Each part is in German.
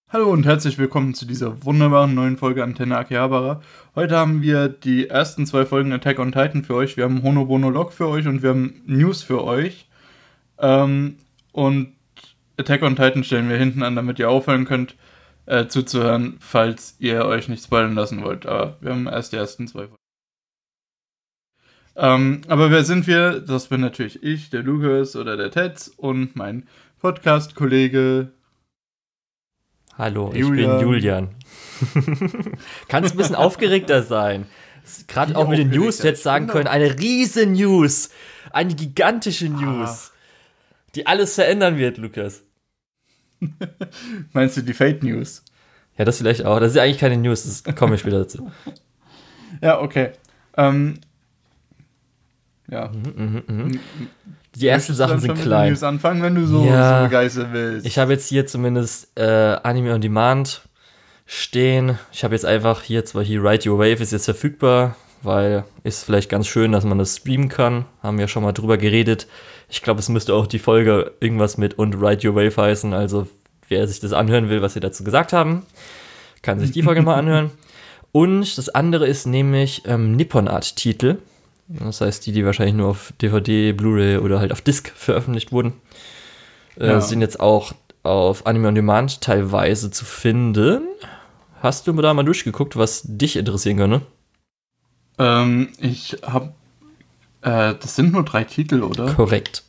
Hallo und herzlich willkommen zu dieser wunderbaren neuen Folge Antenne Akihabara. Heute haben wir die ersten 2 Folgen Attack on Titan für euch. Wir haben Honobono Log für euch und wir haben News für euch. Und Attack on Titan stellen wir hinten an, damit ihr aufhören könnt zuzuhören, falls ihr euch nicht spoilern lassen wollt. Aber wir haben erst die ersten 2 Folgen. Aber wer sind wir? Das bin natürlich ich, der Lukas oder der Tetz und mein Podcast-Kollege Hallo, ich bin Julian. Kannst ein bisschen aufgeregter sein. Gerade auch mit den News, du hättest sagen können, eine riesen News. Eine gigantische News. Die alles verändern wird, Lukas. Meinst du die Fake News? Ja, das vielleicht auch. Das ist ja eigentlich keine News, das komme ich später dazu. Ja, okay. Ja. Die ersten Sachen sind klein. News anfangen, wenn du so begeistert willst. Ich habe jetzt hier zumindest Anime on Demand stehen. Ich habe jetzt einfach hier zwar hier Ride Your Wave ist jetzt verfügbar, weil ist vielleicht ganz schön, dass man das streamen kann. Haben wir schon mal drüber geredet. Ich glaube, es müsste auch die Folge irgendwas mit und Ride Your Wave heißen. Also wer sich das anhören will, was wir dazu gesagt haben, kann sich die Folge mal anhören. Und das andere ist nämlich Nippon Art Titel. Das heißt, die wahrscheinlich nur auf DVD, Blu-ray oder halt auf Disc veröffentlicht wurden, sind jetzt auch auf Anime on Demand teilweise zu finden. Hast du da mal durchgeguckt, was dich interessieren könnte? Ich habe, das sind nur 3 Titel, oder? Korrekt.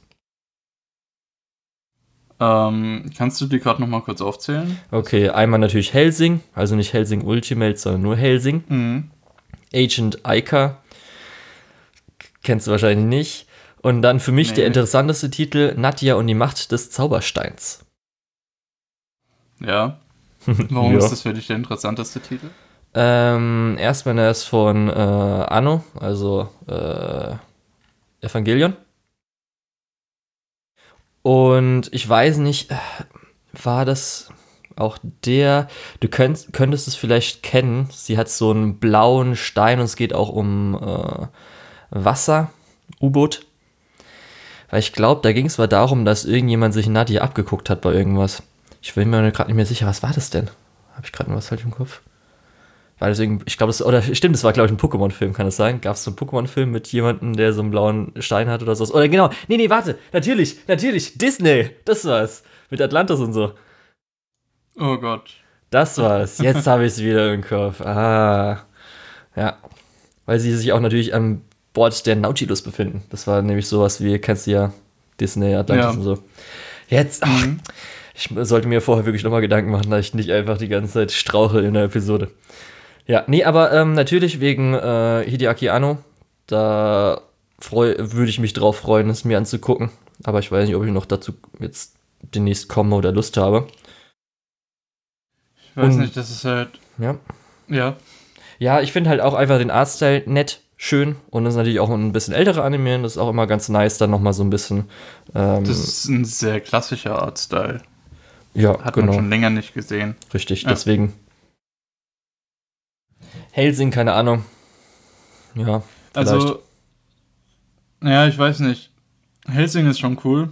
Kannst du die gerade noch mal kurz aufzählen? Okay, einmal natürlich Hellsing, also nicht Hellsing Ultimate, sondern nur Hellsing. Mhm. Agent Aika. Kennst du wahrscheinlich nicht. Und dann für mich der interessanteste Titel, Nadja und die Macht des Zaubersteins. Ja. Warum ist das für dich der interessanteste Titel? Erstmal der ist von Anno, also Evangelion. Und ich weiß nicht, war das auch der, du könntest es vielleicht kennen, sie hat so einen blauen Stein und es geht auch um Wasser, U-Boot. Weil ich glaube, da ging es mal darum, dass irgendjemand sich Nadja abgeguckt hat bei irgendwas. Ich bin mir gerade nicht mehr sicher, was war das denn? Habe ich gerade noch was falsch im Kopf? War das irgendwie, ich glaube, das war, glaube ich, ein Pokémon-Film, kann das sein? Gab es so einen Pokémon-Film mit jemandem, der so einen blauen Stein hat oder so? Oder genau, nee, warte, natürlich, Disney, das war's. Mit Atlantis und so. Oh Gott. Das war's, jetzt habe ich es wieder im Kopf. Ja. Weil sie sich auch natürlich am Bord der Nautilus befinden. Das war nämlich sowas wie, kennst du ja, Disney, Atlantis und so. Jetzt, ich sollte mir vorher wirklich nochmal Gedanken machen, dass ich nicht einfach die ganze Zeit strauche in der Episode. Ja, nee, aber natürlich wegen Hideaki Anno, da würde ich mich drauf freuen, es mir anzugucken. Aber ich weiß nicht, ob ich noch dazu jetzt demnächst komme oder Lust habe. Ich weiß nicht, das ist halt... Ja. Ja, ich finde halt auch einfach den Artstyle nett, schön. Und das ist natürlich auch ein bisschen ältere Anime. Das ist auch immer ganz nice, dann nochmal so ein bisschen... das ist ein sehr klassischer Artstyle. Ja, Hat man schon länger nicht gesehen. Richtig, deswegen... Hellsing, keine Ahnung. Ja, vielleicht. Also, ja, ich weiß nicht. Hellsing ist schon cool.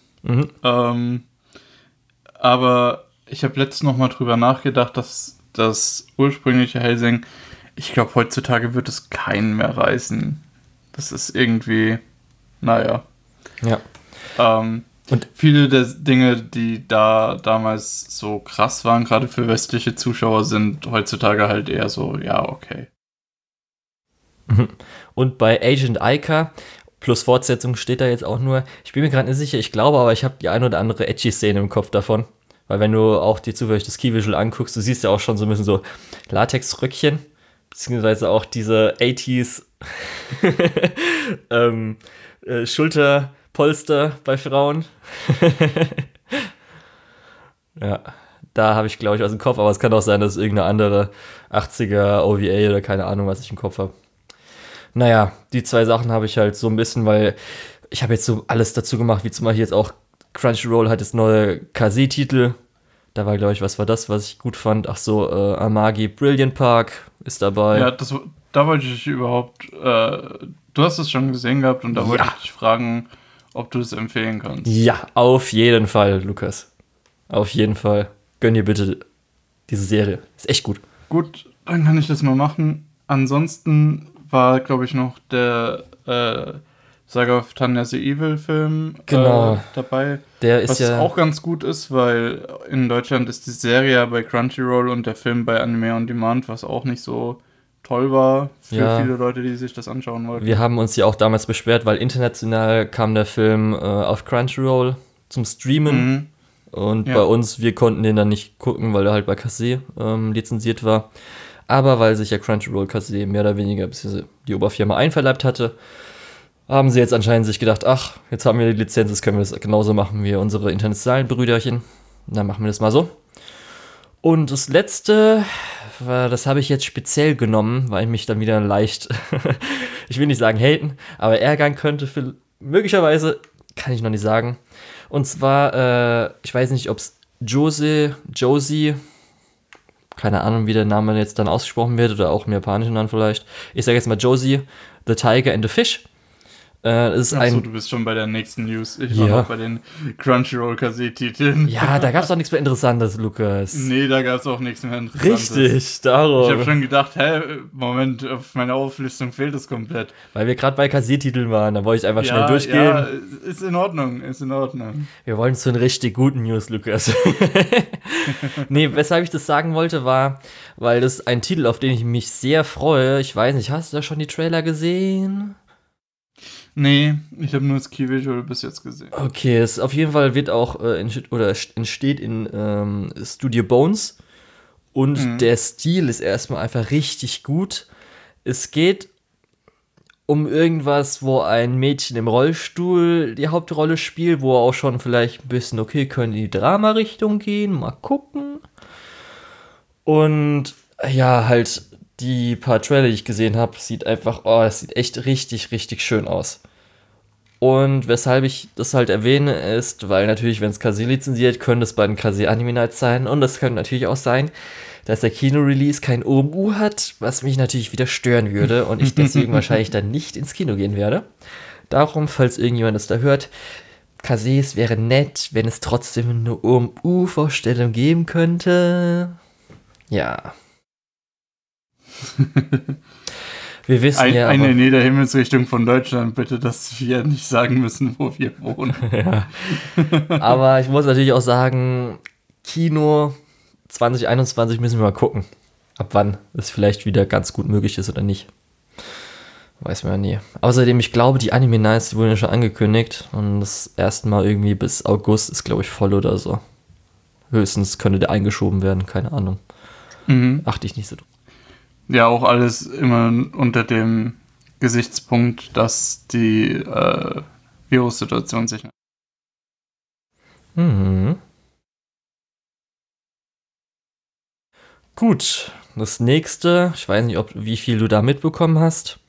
Aber ich habe letztens noch mal drüber nachgedacht, dass das ursprüngliche Hellsing, ich glaube, heutzutage wird es keinen mehr reißen. Das ist irgendwie, naja. Ja. Und viele der Dinge, die da damals so krass waren, gerade für westliche Zuschauer, sind heutzutage halt eher so, ja, okay. Und bei Agent Aika plus Fortsetzung steht da jetzt auch nur, ich bin mir gerade nicht sicher, ich glaube, aber ich habe die ein oder andere Edgy-Szene im Kopf davon. Weil wenn du auch dir zufällig das Key-Visual anguckst, du siehst ja auch schon so ein bisschen so Latex-Röckchen, beziehungsweise auch diese 80s Schulterpolster bei Frauen. Ja, da habe ich, glaube ich, was im Kopf, aber es kann auch sein, dass es irgendeine andere 80er OVA oder keine Ahnung, was ich im Kopf habe. Naja, die 2 Sachen habe ich halt so ein bisschen, weil ich habe jetzt so alles dazu gemacht, wie zum Beispiel jetzt auch Crunchyroll hat jetzt neue KZ-Titel. Da war, glaube ich, was war das, was ich gut fand? Ach so, Amagi Brilliant Park ist dabei. Ja, da wollte ich dich überhaupt, du hast es schon gesehen gehabt und da wollte ich dich fragen, ob du es empfehlen kannst. Ja, auf jeden Fall, Lukas. Auf jeden Fall. Gönn dir bitte diese Serie. Ist echt gut. Gut, dann kann ich das mal machen. Ansonsten war, glaube ich, noch der Saga of Tanya the Evil Film Genau. dabei. Der ist Was ja auch ganz gut ist, weil in Deutschland ist die Serie ja bei Crunchyroll und der Film bei Anime on Demand, was auch nicht so toll war für viele Leute, die sich das anschauen wollten. Wir haben uns ja auch damals beschwert, weil international kam der Film auf Crunchyroll zum Streamen. Und bei uns, wir konnten den dann nicht gucken, weil er halt bei Kase lizenziert war. Aber weil sich ja Crunchyroll Kase mehr oder weniger die Oberfirma einverleibt hatte, haben sie jetzt anscheinend sich gedacht, ach, jetzt haben wir die Lizenz, jetzt können wir das genauso machen wie unsere internationalen Brüderchen. Dann machen wir das mal so. Und das letzte, das habe ich jetzt speziell genommen, weil ich mich dann wieder leicht, ich will nicht sagen haten, aber ärgern könnte. Möglicherweise, kann ich noch nicht sagen. Und zwar, ich weiß nicht, ob es Josie, keine Ahnung, wie der Name jetzt dann ausgesprochen wird, oder auch im japanischen dann vielleicht. Ich sage jetzt mal Josie, The Tiger and the Fish. Achso, du bist schon bei der nächsten News. Ich war noch bei den Crunchyroll-Kase-Titeln. Ja, da gab es doch nichts mehr Interessantes, Lukas. Nee, da gab es auch nichts mehr Interessantes. Richtig, darum. Ich habe schon gedacht, Moment, auf meiner Auflistung fehlt es komplett. Weil wir gerade bei Kase-Titeln waren, da wollte ich einfach schnell durchgehen. Ja, ist in Ordnung. Wir wollen zu den richtig guten News, Lukas. Nee, weshalb ich das sagen wollte, war, weil das ein Titel, auf den ich mich sehr freue. Ich weiß nicht, hast du da schon die Trailer gesehen? Nee, ich habe nur das Key Visual bis jetzt gesehen. Okay, es auf jeden Fall wird auch entsteht in Studio Bones und der Stil ist erstmal einfach richtig gut. Es geht um irgendwas, wo ein Mädchen im Rollstuhl die Hauptrolle spielt, wo auch schon vielleicht ein bisschen, okay, können die Drama-Richtung gehen, mal gucken. Und ja, halt die paar Trailer, die ich gesehen habe, das sieht echt richtig, richtig schön aus. Und weshalb ich das halt erwähne, ist, weil natürlich, wenn es Kase lizenziert, könnte es bei den Kase Anime Nights sein. Und es könnte natürlich auch sein, dass der Kino-Release kein OMU hat, was mich natürlich wieder stören würde und ich deswegen wahrscheinlich dann nicht ins Kino gehen werde. Darum, falls irgendjemand das da hört, Kase, es wäre nett, wenn es trotzdem eine OMU-Vorstellung geben könnte. Ja. Wir wissen eine in jeder Himmelsrichtung von Deutschland, bitte, dass wir nicht sagen müssen, wo wir wohnen. Ja. Aber ich muss natürlich auch sagen, Kino 2021 müssen wir mal gucken, ab wann es vielleicht wieder ganz gut möglich ist oder nicht. Weiß man ja nie. Außerdem, ich glaube, die Anime Nights wurden ja schon angekündigt und das erste Mal irgendwie bis August ist, glaube ich, voll oder so. Höchstens könnte der eingeschoben werden, keine Ahnung. Achte ich nicht so drauf. Ja, auch alles immer unter dem Gesichtspunkt, dass die Virussituation sich... Gut, das nächste, ich weiß nicht, wie viel du da mitbekommen hast.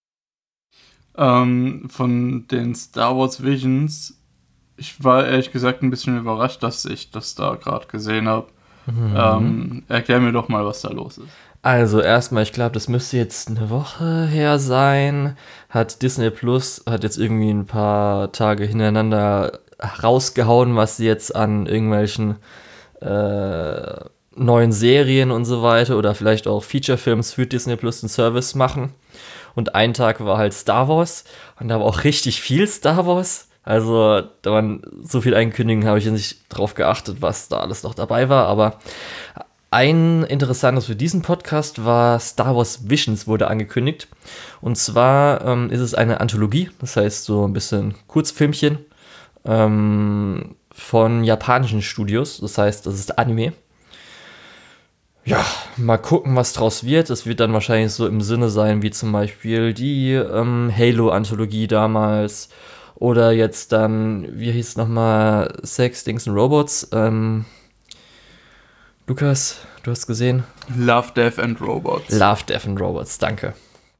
Von den Star Wars Visions, ich war ehrlich gesagt ein bisschen überrascht, dass ich das da gerade gesehen habe. Erklär mir doch mal, was da los ist. Also erstmal, ich glaube, das müsste jetzt eine Woche her sein, hat Disney Plus, hat jetzt irgendwie ein paar Tage hintereinander rausgehauen, was sie jetzt an irgendwelchen neuen Serien und so weiter oder vielleicht auch Feature-Films für Disney Plus den Service machen. Und ein Tag war halt Star Wars und da war auch richtig viel Star Wars. Also da waren so viel Ankündigungen, habe ich nicht drauf geachtet, was da alles noch dabei war, aber ein interessantes für diesen Podcast war Star Wars Visions wurde angekündigt. Und zwar ist es eine Anthologie, das heißt so ein bisschen Kurzfilmchen von japanischen Studios. Das heißt, das ist Anime. Ja, mal gucken, was draus wird. Es wird dann wahrscheinlich so im Sinne sein, wie zum Beispiel die Halo-Anthologie damals. Oder jetzt dann, wie hieß es nochmal, Sex, Dings und Robots. Lukas, du hast gesehen? Love, Death and Robots. Love, Death and Robots, danke.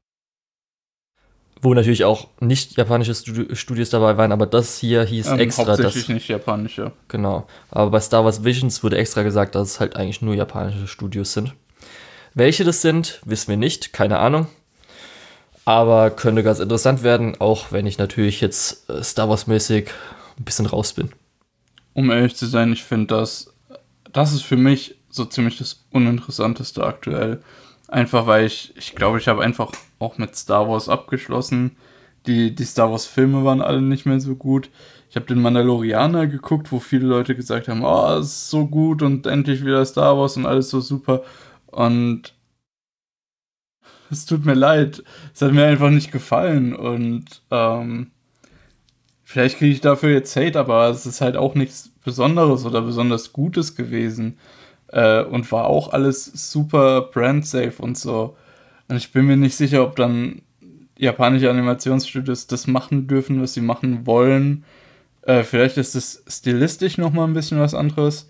Wo natürlich auch nicht japanische Studios dabei waren, aber das hier hieß extra. Hauptsächlich nicht japanische. Genau. Aber bei Star Wars Visions wurde extra gesagt, dass es halt eigentlich nur japanische Studios sind. Welche das sind, wissen wir nicht, keine Ahnung. Aber könnte ganz interessant werden, auch wenn ich natürlich jetzt Star Wars-mäßig ein bisschen raus bin. Um ehrlich zu sein, ich finde, das ist für mich so ziemlich das Uninteressanteste aktuell. Einfach weil ich glaube, ich habe einfach auch mit Star Wars abgeschlossen. Die Star Wars Filme waren alle nicht mehr so gut. Ich habe den Mandalorianer geguckt, wo viele Leute gesagt haben, oh, es ist so gut und endlich wieder Star Wars und alles so super. Und es tut mir leid. Es hat mir einfach nicht gefallen. Und vielleicht kriege ich dafür jetzt Hate, aber es ist halt auch nichts Besonderes oder besonders Gutes gewesen. Und war auch alles super brand-safe und so. Und ich bin mir nicht sicher, ob dann japanische Animationsstudios das machen dürfen, was sie machen wollen. Vielleicht ist es stilistisch nochmal ein bisschen was anderes.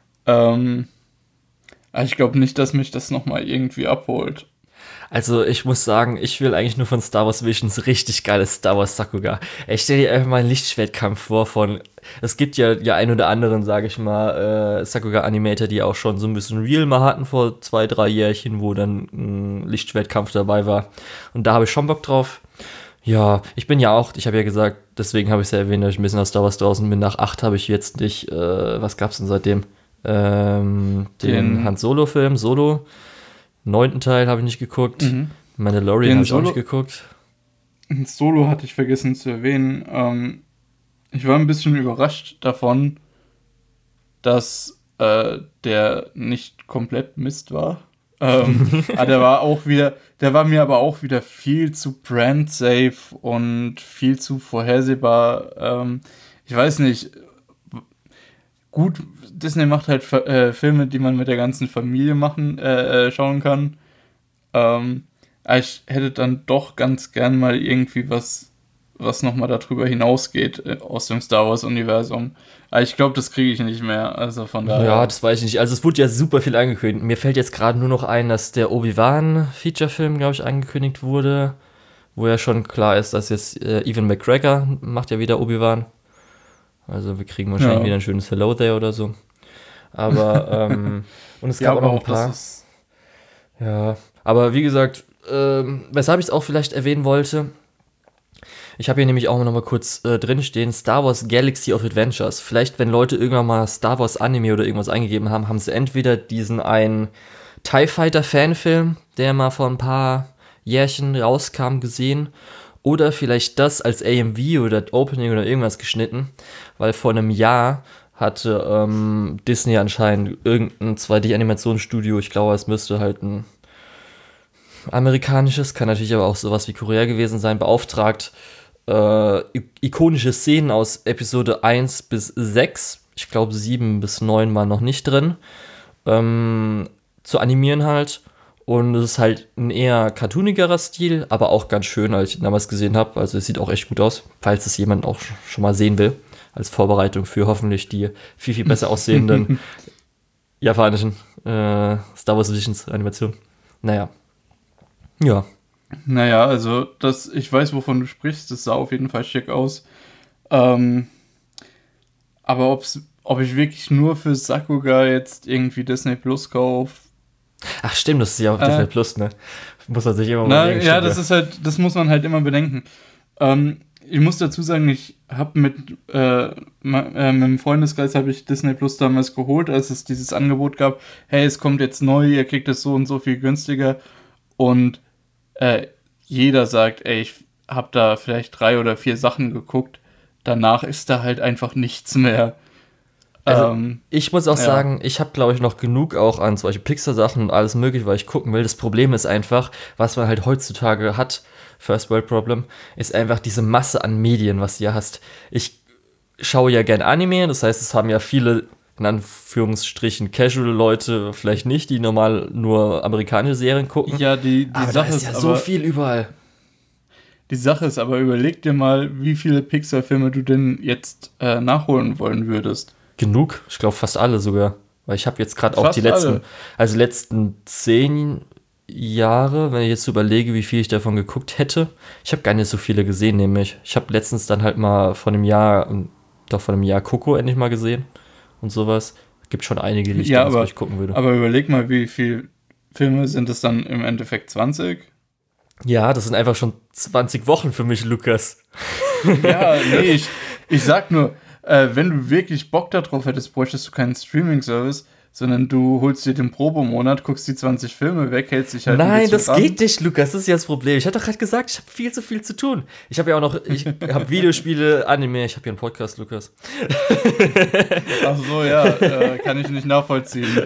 Aber ich glaube nicht, dass mich das nochmal irgendwie abholt. Also ich muss sagen, ich will eigentlich nur von Star Wars Visions richtig geiles Star Wars Sakuga. Ich stell dir einfach mal einen Lichtschwertkampf vor von, es gibt ja ein oder anderen, sage ich mal, Sakuga Animator, die auch schon so ein bisschen Real mal hatten vor 2-3 Jährchen, wo dann ein Lichtschwertkampf dabei war. Und da habe ich schon Bock drauf. Ja, ich habe ja gesagt, deswegen habe ich es ja erwähnt, dass ich ein bisschen aus Star Wars draußen bin. Nach 8 habe ich jetzt nicht, was gab's denn seitdem? Den Han Solo-Film, Solo. 9. Teil habe ich nicht geguckt. Mandalorian habe ich auch nicht geguckt. Solo hatte ich vergessen zu erwähnen. Ich war ein bisschen überrascht davon, dass der nicht komplett Mist war. Aber der war mir aber auch wieder viel zu brand-safe und viel zu vorhersehbar. Ich weiß nicht. Gut, Disney macht halt Filme, die man mit der ganzen Familie schauen kann. Aber ich hätte dann doch ganz gern mal irgendwie was nochmal darüber hinausgeht aus dem Star Wars-Universum. Aber ich glaube, das kriege ich nicht mehr. Also von daher. Ja, das weiß ich nicht. Also es wurde ja super viel angekündigt. Mir fällt jetzt gerade nur noch ein, dass der Obi-Wan-Feature-Film, glaube ich, angekündigt wurde. Wo ja schon klar ist, dass jetzt Ewan McGregor macht ja wieder Obi-Wan. Also wir kriegen wahrscheinlich wieder ein schönes Hello there oder so. Aber, und es gab auch noch ein paar. Ja, aber wie gesagt, weshalb ich es auch vielleicht erwähnen wollte, ich habe hier nämlich auch noch mal kurz drinstehen, Star Wars Galaxy of Adventures. Vielleicht, wenn Leute irgendwann mal Star Wars Anime oder irgendwas eingegeben haben, haben sie entweder diesen einen TIE Fighter Fanfilm, der mal vor ein paar Jährchen rauskam, gesehen, oder vielleicht das als AMV oder Opening oder irgendwas geschnitten, weil vor einem Jahr hatte Disney anscheinend irgendein 2D-Animationsstudio, ich glaube, es müsste halt ein amerikanisches, kann natürlich aber auch sowas wie Korea gewesen sein, beauftragt, ikonische Szenen aus Episode 1 bis 6, ich glaube 7 bis 9 waren noch nicht drin, zu animieren halt. Und es ist halt ein eher cartoonigerer Stil, aber auch ganz schön, als ich ihn damals gesehen habe. Also es sieht auch echt gut aus, falls es jemand auch schon mal sehen will. Als Vorbereitung für hoffentlich die viel, viel besser aussehenden japanischen Star Wars Visions Animation. Naja. Ja. Naja, also ich weiß, wovon du sprichst. Das sah auf jeden Fall schick aus. Aber ob ich wirklich nur für Sakuga jetzt irgendwie Disney Plus kaufe. Ach stimmt, das ist ja auf Disney Plus, ne? Muss man sich immer mal denken. Ja, das muss man halt immer bedenken. Ich muss dazu sagen, ich habe mit einem Freundeskreis habe ich Disney Plus damals geholt, als es dieses Angebot gab, hey, es kommt jetzt neu, ihr kriegt es so und so viel günstiger. Und jeder sagt, ey, ich habe da vielleicht 3 oder 4 Sachen geguckt. Danach ist da halt einfach nichts mehr. Also, ich muss auch sagen, ich habe, glaube ich, noch genug auch an solche Pixar-Sachen und alles mögliche, weil ich gucken will. Das Problem ist einfach, was man halt heutzutage hat, First World Problem, ist einfach diese Masse an Medien, was du ja hast. Ich schaue ja gern Anime, das heißt, es haben ja viele, in Anführungsstrichen, Casual-Leute vielleicht nicht, die normal nur amerikanische Serien gucken. Ja, die aber Sache da ist ja so viel überall. Die Sache ist aber, überleg dir mal, wie viele Pixar-Filme du denn jetzt nachholen wollen würdest. Genug, ich glaube fast alle sogar. Weil ich habe jetzt gerade auch die letzten 10 Jahre, wenn ich jetzt überlege, wie viel ich davon geguckt hätte. Ich habe gar nicht so viele gesehen, nämlich. Ich habe letztens dann halt mal vor einem Jahr Coco endlich mal gesehen und sowas. Gibt schon einige, die ich ganz gucken würde. Aber überleg mal, wie viele Filme sind es dann im Endeffekt 20? Ja, das sind einfach schon 20 Wochen für mich, Lukas. Ja, nee, ich sag nur, wenn du wirklich Bock darauf hättest, bräuchtest du keinen Streaming-Service, sondern du holst dir den Probemonat, guckst die 20 Filme weg, hältst dich halt ein Nein, bisschen das ran. geht nicht, Lukas. Das ist ja das Problem. Ich hatte doch gerade gesagt, ich habe viel zu viel zu tun. Ich habe ja auch noch, ich habe Videospiele, Anime, ich habe hier einen Podcast, Lukas. Ach so, ja, kann ich nicht nachvollziehen.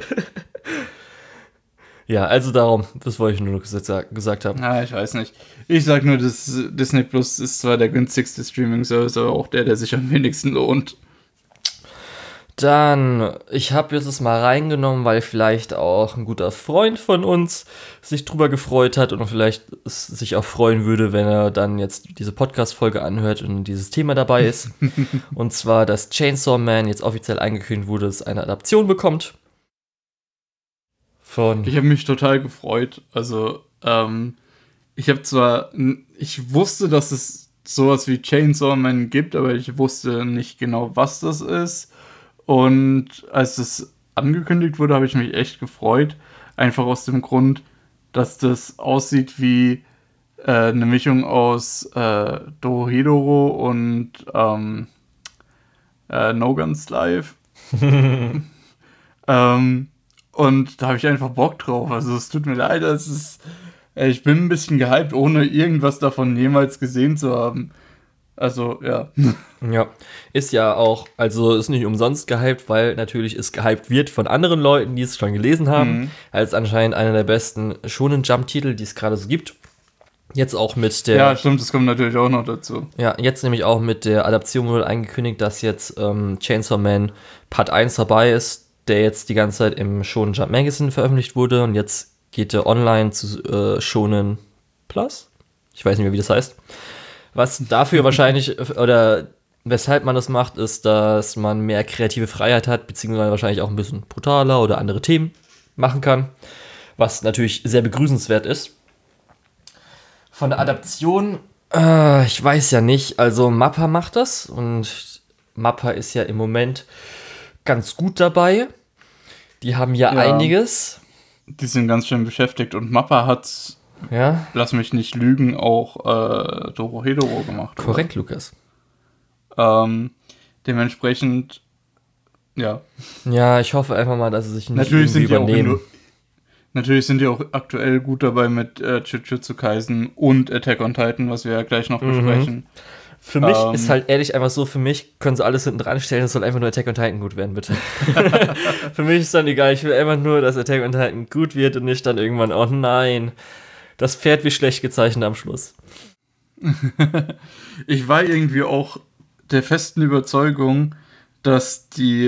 Ja, also darum, das wollte ich nur noch gesagt haben. Ah, ich weiß nicht. Ich sag nur, dass Disney Plus ist zwar der günstigste Streaming-Service, aber auch der sich am wenigsten lohnt. Dann, ich habe jetzt es mal reingenommen, weil vielleicht auch ein guter Freund von uns sich drüber gefreut hat und vielleicht sich auch freuen würde, wenn er dann jetzt diese Podcast-Folge anhört und dieses Thema dabei ist. Und zwar, dass Chainsaw Man jetzt offiziell angekündigt wurde, dass es eine Adaption bekommt. Ich habe mich total gefreut. Also, ich wusste, dass es sowas wie Chainsaw Man gibt, aber ich wusste nicht genau, was das ist. Und als das angekündigt wurde, habe ich mich echt gefreut. Einfach aus dem Grund, dass das aussieht wie eine Mischung aus Dorohedoro und No Guns Live. Und da habe ich einfach Bock drauf. Also es tut mir leid, ich bin ein bisschen gehypt, ohne irgendwas davon jemals gesehen zu haben. Also, ja. Ja, ist ja auch, also ist nicht umsonst gehypt, weil natürlich es gehypt wird von anderen Leuten, die es schon gelesen haben, als anscheinend einer der besten Shonen-Jump-Titel, die es gerade so gibt. Jetzt auch mit der... Ja, stimmt, das kommt natürlich auch noch dazu. Ja, jetzt nämlich auch mit der Adaption wurde angekündigt, dass jetzt Chainsaw Man Part 1 dabei ist, der jetzt die ganze Zeit im Shonen Jump Magazine veröffentlicht wurde und jetzt geht der online zu Shonen Plus. Ich weiß nicht mehr, wie das heißt. Was dafür wahrscheinlich, oder weshalb man das macht, ist, dass man mehr kreative Freiheit hat, beziehungsweise wahrscheinlich auch ein bisschen brutaler oder andere Themen machen kann, was natürlich sehr begrüßenswert ist. Von der Adaption, ich weiß ja nicht, also Mappa macht das und Mappa ist ja im Moment ganz gut dabei. Die haben ja einiges. Die sind ganz schön beschäftigt und Mappa hat, lass mich nicht lügen, auch Dorohedoro gemacht. Korrekt, oder? Lukas. Dementsprechend, ja. Ja, ich hoffe einfach mal, dass sie sich nicht irgendwie übernehmen. Natürlich sind die auch aktuell gut dabei mit Jujutsu Kaisen und Attack on Titan, was wir ja gleich noch besprechen. Für mich ist halt ehrlich einfach so, für mich können sie alles hinten dran stellen, es soll einfach nur Attack on Titan gut werden, bitte. Für mich ist dann egal, ich will einfach nur, dass Attack on Titan gut wird und nicht dann irgendwann, oh nein, das Pferd wird schlecht gezeichnet am Schluss. Ich war irgendwie auch der festen Überzeugung, dass die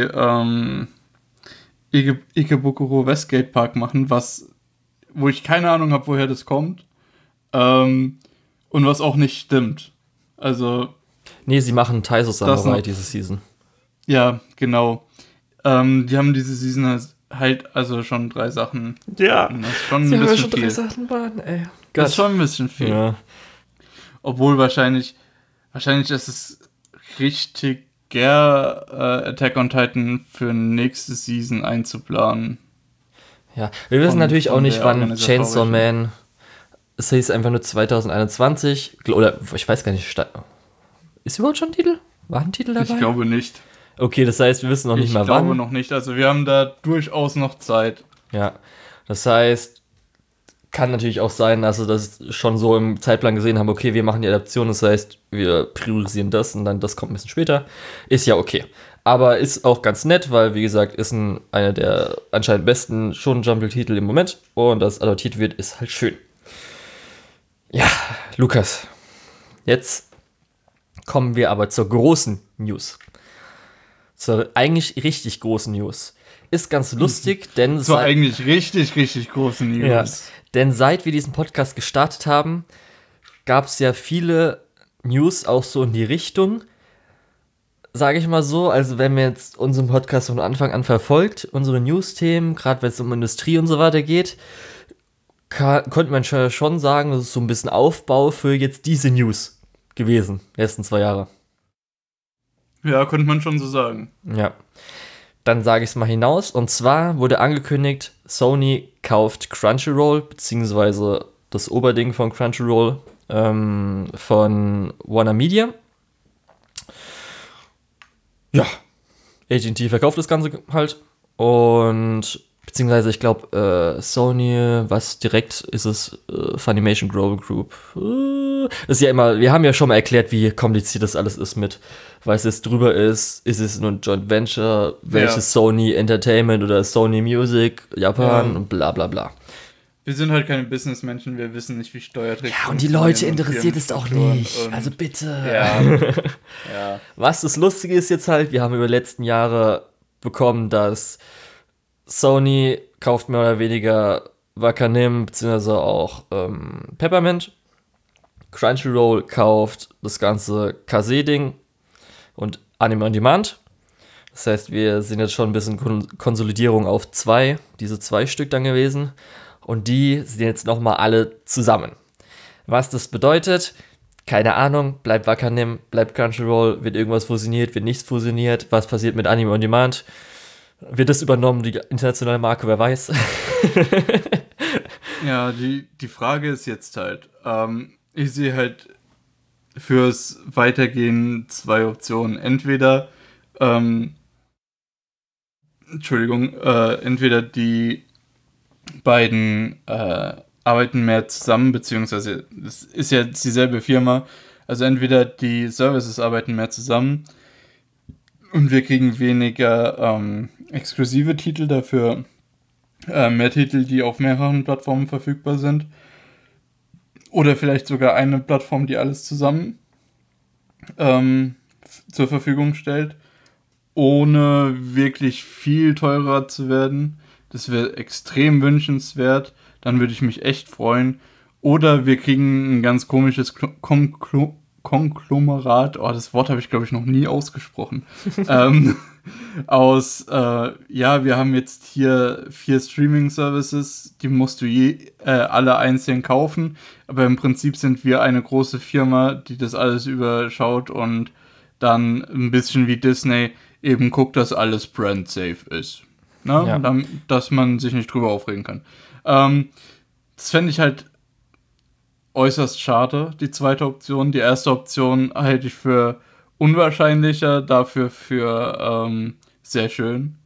Ikebukuro Westgate Park machen, wo ich keine Ahnung habe, woher das kommt, und was auch nicht stimmt. Also. Nee, sie machen Taiso Samurai diese Season. Ja, genau. Die haben diese Season halt also schon 3 Sachen. Ja, das ist schon ein bisschen viel. 3 Sachen waren, ey. Das ist schon ein bisschen viel. Ja. Obwohl wahrscheinlich ist es richtiger, Attack on Titan für nächste Season einzuplanen. Ja, wir wissen natürlich auch nicht, wann Chainsaw Man, es hieß einfach nur 2021, oder ich weiß gar nicht, ist überhaupt schon ein Titel? War ein Titel dabei? Ich glaube nicht. Okay, das heißt, wir wissen noch nicht mal wann. Ich glaube noch nicht, also wir haben da durchaus noch Zeit. Ja, das heißt, kann natürlich auch sein, dass sie das schon so im Zeitplan gesehen haben, okay, wir machen die Adaption, das heißt, wir priorisieren das und dann das kommt ein bisschen später. Ist ja okay. Aber ist auch ganz nett, weil, wie gesagt, ist einer der anscheinend besten Shonen-Jump-Titel im Moment und das adaptiert wird, ist halt schön. Ja, Lukas, jetzt kommen wir aber zur großen News. Zur eigentlich richtig großen News. Ist ganz lustig, denn... Das war eigentlich richtig, richtig große News. Ja, denn seit wir diesen Podcast gestartet haben, gab es ja viele News auch so in die Richtung, sage ich mal so. Also wenn man jetzt unseren Podcast von Anfang an verfolgt, unsere News-Themen, gerade wenn es um Industrie und so weiter geht, konnte man schon sagen, das ist so ein bisschen Aufbau für jetzt diese News gewesen, die letzten 2 Jahre. Ja, könnte man schon so sagen. Ja. Dann sage ich es mal hinaus. Und zwar wurde angekündigt, Sony kauft Crunchyroll, beziehungsweise das Oberding von Crunchyroll von Warner Media. Ja, AT&T verkauft das Ganze halt. Und beziehungsweise ich glaube Sony, was direkt ist es, Funimation Global Group. Das ist ja immer, wir haben ja schon mal erklärt, wie kompliziert das alles ist mit, weil es jetzt drüber ist es nur ein Joint Venture, welches Sony Entertainment oder Sony Music, Japan und bla bla bla. Wir sind halt keine Businessmenschen, wir wissen nicht, wie Steuertricks Ja, und die Leute interessiert es auch nicht. Also bitte. Ja. Was das Lustige ist jetzt halt, wir haben über die letzten Jahre bekommen, dass Sony kauft mehr oder weniger Wakanim, beziehungsweise auch Peppermint. Crunchyroll kauft das ganze Kase-Ding und Anime on Demand. Das heißt, wir sind jetzt schon ein bisschen Konsolidierung auf diese 2 Stück dann gewesen. Und die sind jetzt nochmal alle zusammen. Was das bedeutet, keine Ahnung, bleibt Wakanim, bleibt Crunchyroll, wird irgendwas fusioniert, wird nichts fusioniert, was passiert mit Anime on Demand? Wird das übernommen, die internationale Marke, wer weiß? Ja, die Frage ist jetzt halt, ich sehe halt fürs Weitergehen 2 Optionen. Entweder entweder die beiden arbeiten mehr zusammen, beziehungsweise es ist ja dieselbe Firma, also entweder die Services arbeiten mehr zusammen und wir kriegen weniger exklusive Titel, dafür mehr Titel, die auf mehreren Plattformen verfügbar sind, oder vielleicht sogar eine Plattform, die alles zusammen zur Verfügung stellt, ohne wirklich viel teurer zu werden. Das wäre extrem wünschenswert. Dann würde ich mich echt freuen. Oder wir kriegen ein ganz komisches Konglomerat. Oh, das Wort habe ich, glaube ich, noch nie ausgesprochen. Wir haben jetzt hier 4 Streaming-Services. Die musst du alle einzeln kaufen. Aber im Prinzip sind wir eine große Firma, die das alles überschaut und dann ein bisschen wie Disney eben guckt, dass alles brand-safe ist. Ne? Ja. Dass man sich nicht drüber aufregen kann. Das fände ich halt äußerst schade, die zweite Option. Die erste Option halte ich für unwahrscheinlicher, dafür für sehr schön.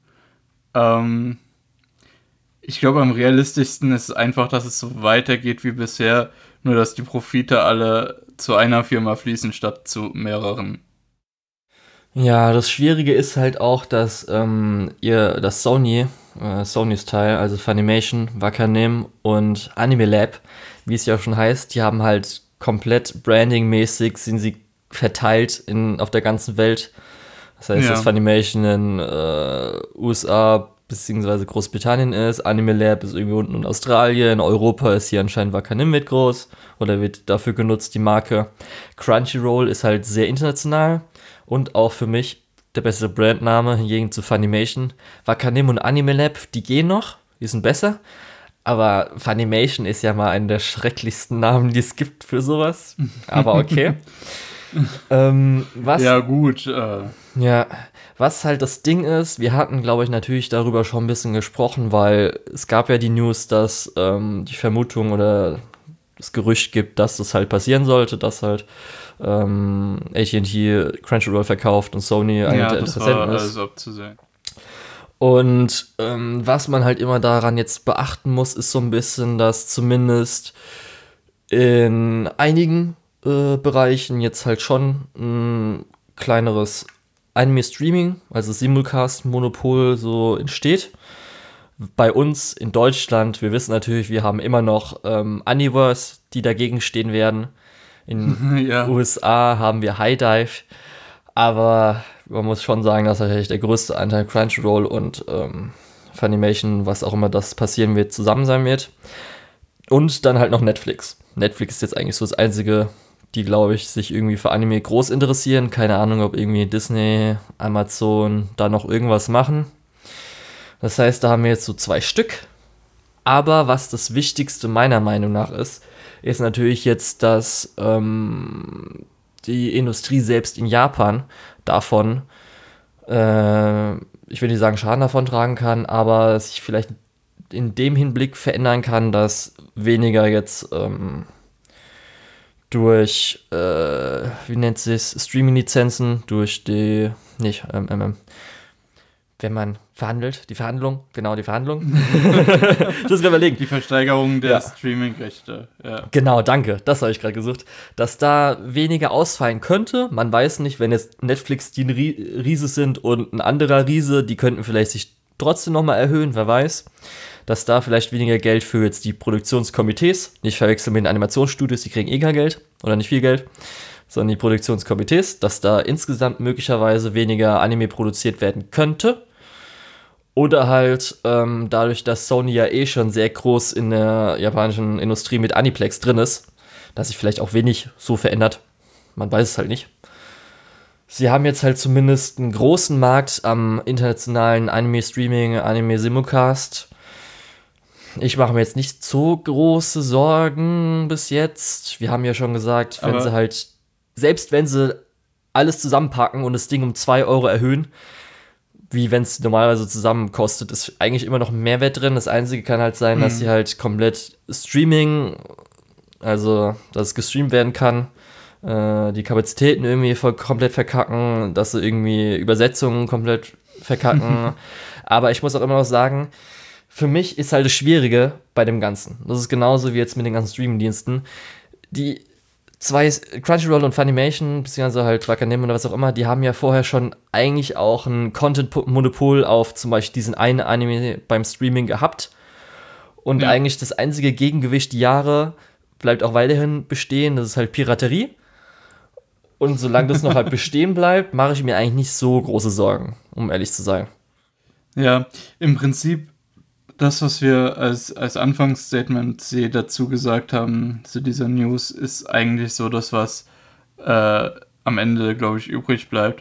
Ich glaube, am realistischsten ist es einfach, dass es so weitergeht wie bisher, nur dass die Profite alle zu einer Firma fließen, statt zu mehreren. Ja, das Schwierige ist halt auch, dass das Sonys Teil, also Funimation, Wakanim und Anime Lab, wie es ja schon heißt, die haben halt komplett brandingmäßig, sind sie verteilt auf der ganzen Welt. Das heißt, dass Funimation in USA bzw. Großbritannien ist, Anime Lab ist irgendwie unten in Australien, Europa ist hier anscheinend Wakanim mit groß oder wird dafür genutzt, die Marke. Crunchyroll ist halt sehr international und auch für mich der beste Brandname hingegen zu Funimation. Wakanim und Anime Lab, die gehen noch, die sind besser, aber Funimation ist ja mal einer der schrecklichsten Namen, die es gibt für sowas, aber okay. Ja, gut. Ja, was halt das Ding ist, wir hatten, glaube ich, natürlich darüber schon ein bisschen gesprochen, weil es gab ja die News, dass die Vermutung oder das Gerücht gibt, dass das halt passieren sollte, dass halt AT&T Crunchyroll verkauft und Sony einer der Interessenten ist. Alles abzusehen. Und was man halt immer daran jetzt beachten muss, ist so ein bisschen, dass zumindest in einigen Bereichen jetzt halt schon ein kleineres Anime-Streaming, also Simulcast-Monopol so entsteht. Bei uns in Deutschland, wir wissen natürlich, wir haben immer noch Universe, die dagegen stehen werden. In USA haben wir High Dive, aber man muss schon sagen, dass natürlich der größte Anteil Crunchyroll und Funimation, was auch immer das passieren wird, zusammen sein wird. Und dann halt noch Netflix. Netflix ist jetzt eigentlich so das einzige, die, glaube ich, sich irgendwie für Anime groß interessieren. Keine Ahnung, ob irgendwie Disney, Amazon da noch irgendwas machen. Das heißt, da haben wir jetzt so 2 Stück. Aber was das Wichtigste meiner Meinung nach ist natürlich jetzt, dass die Industrie selbst in Japan davon, ich will nicht sagen Schaden davon tragen kann, aber sich vielleicht in dem Hinblick verändern kann, dass weniger jetzt durch, wie nennt sich Streaming-Lizenzen, durch die, wenn man verhandelt, die Verhandlung. Das ist überlegen. Die Versteigerung der Streaming-Rechte. Ja. Genau, danke, das habe ich gerade gesucht. Dass da weniger ausfallen könnte. Man weiß nicht, wenn jetzt Netflix die ein Riese sind und ein anderer Riese, die könnten vielleicht sich trotzdem nochmal erhöhen, wer weiß. Dass da vielleicht weniger Geld für jetzt die Produktionskomitees, nicht verwechseln mit den Animationsstudios, die kriegen eh kein Geld oder nicht viel Geld, sondern die Produktionskomitees, dass da insgesamt möglicherweise weniger Anime produziert werden könnte. Oder halt dadurch, dass Sony ja eh schon sehr groß in der japanischen Industrie mit Aniplex drin ist, dass sich vielleicht auch wenig so verändert. Man weiß es halt nicht. Sie haben jetzt halt zumindest einen großen Markt am internationalen Anime-Streaming, Anime-Simulcast. Ich mache mir jetzt nicht so große Sorgen bis jetzt. Wir haben ja schon gesagt, wenn sie halt, selbst wenn sie alles zusammenpacken und das Ding um 2 Euro erhöhen, wie wenn es normalerweise zusammen kostet, ist eigentlich immer noch ein Mehrwert drin. Das Einzige kann halt sein, dass sie halt komplett Streaming, also dass es gestreamt werden kann, die Kapazitäten irgendwie komplett verkacken, dass sie irgendwie Übersetzungen komplett verkacken. Aber ich muss auch immer noch sagen, für mich ist halt das Schwierige bei dem Ganzen. Das ist genauso wie jetzt mit den ganzen Streaming-Diensten. Die zwei, Crunchyroll und Funimation, beziehungsweise halt Wakanim oder was auch immer, die haben ja vorher schon eigentlich auch ein Content-Monopol auf zum Beispiel diesen einen Anime beim Streaming gehabt. Und eigentlich das einzige Gegengewicht die Jahre bleibt auch weiterhin bestehen, das ist halt Piraterie. Und solange das noch halt bestehen bleibt, mache ich mir eigentlich nicht so große Sorgen, um ehrlich zu sein. Ja, im Prinzip das, was wir als Anfangsstatement dazu gesagt haben, zu dieser News, ist eigentlich so das, was am Ende, glaube ich, übrig bleibt.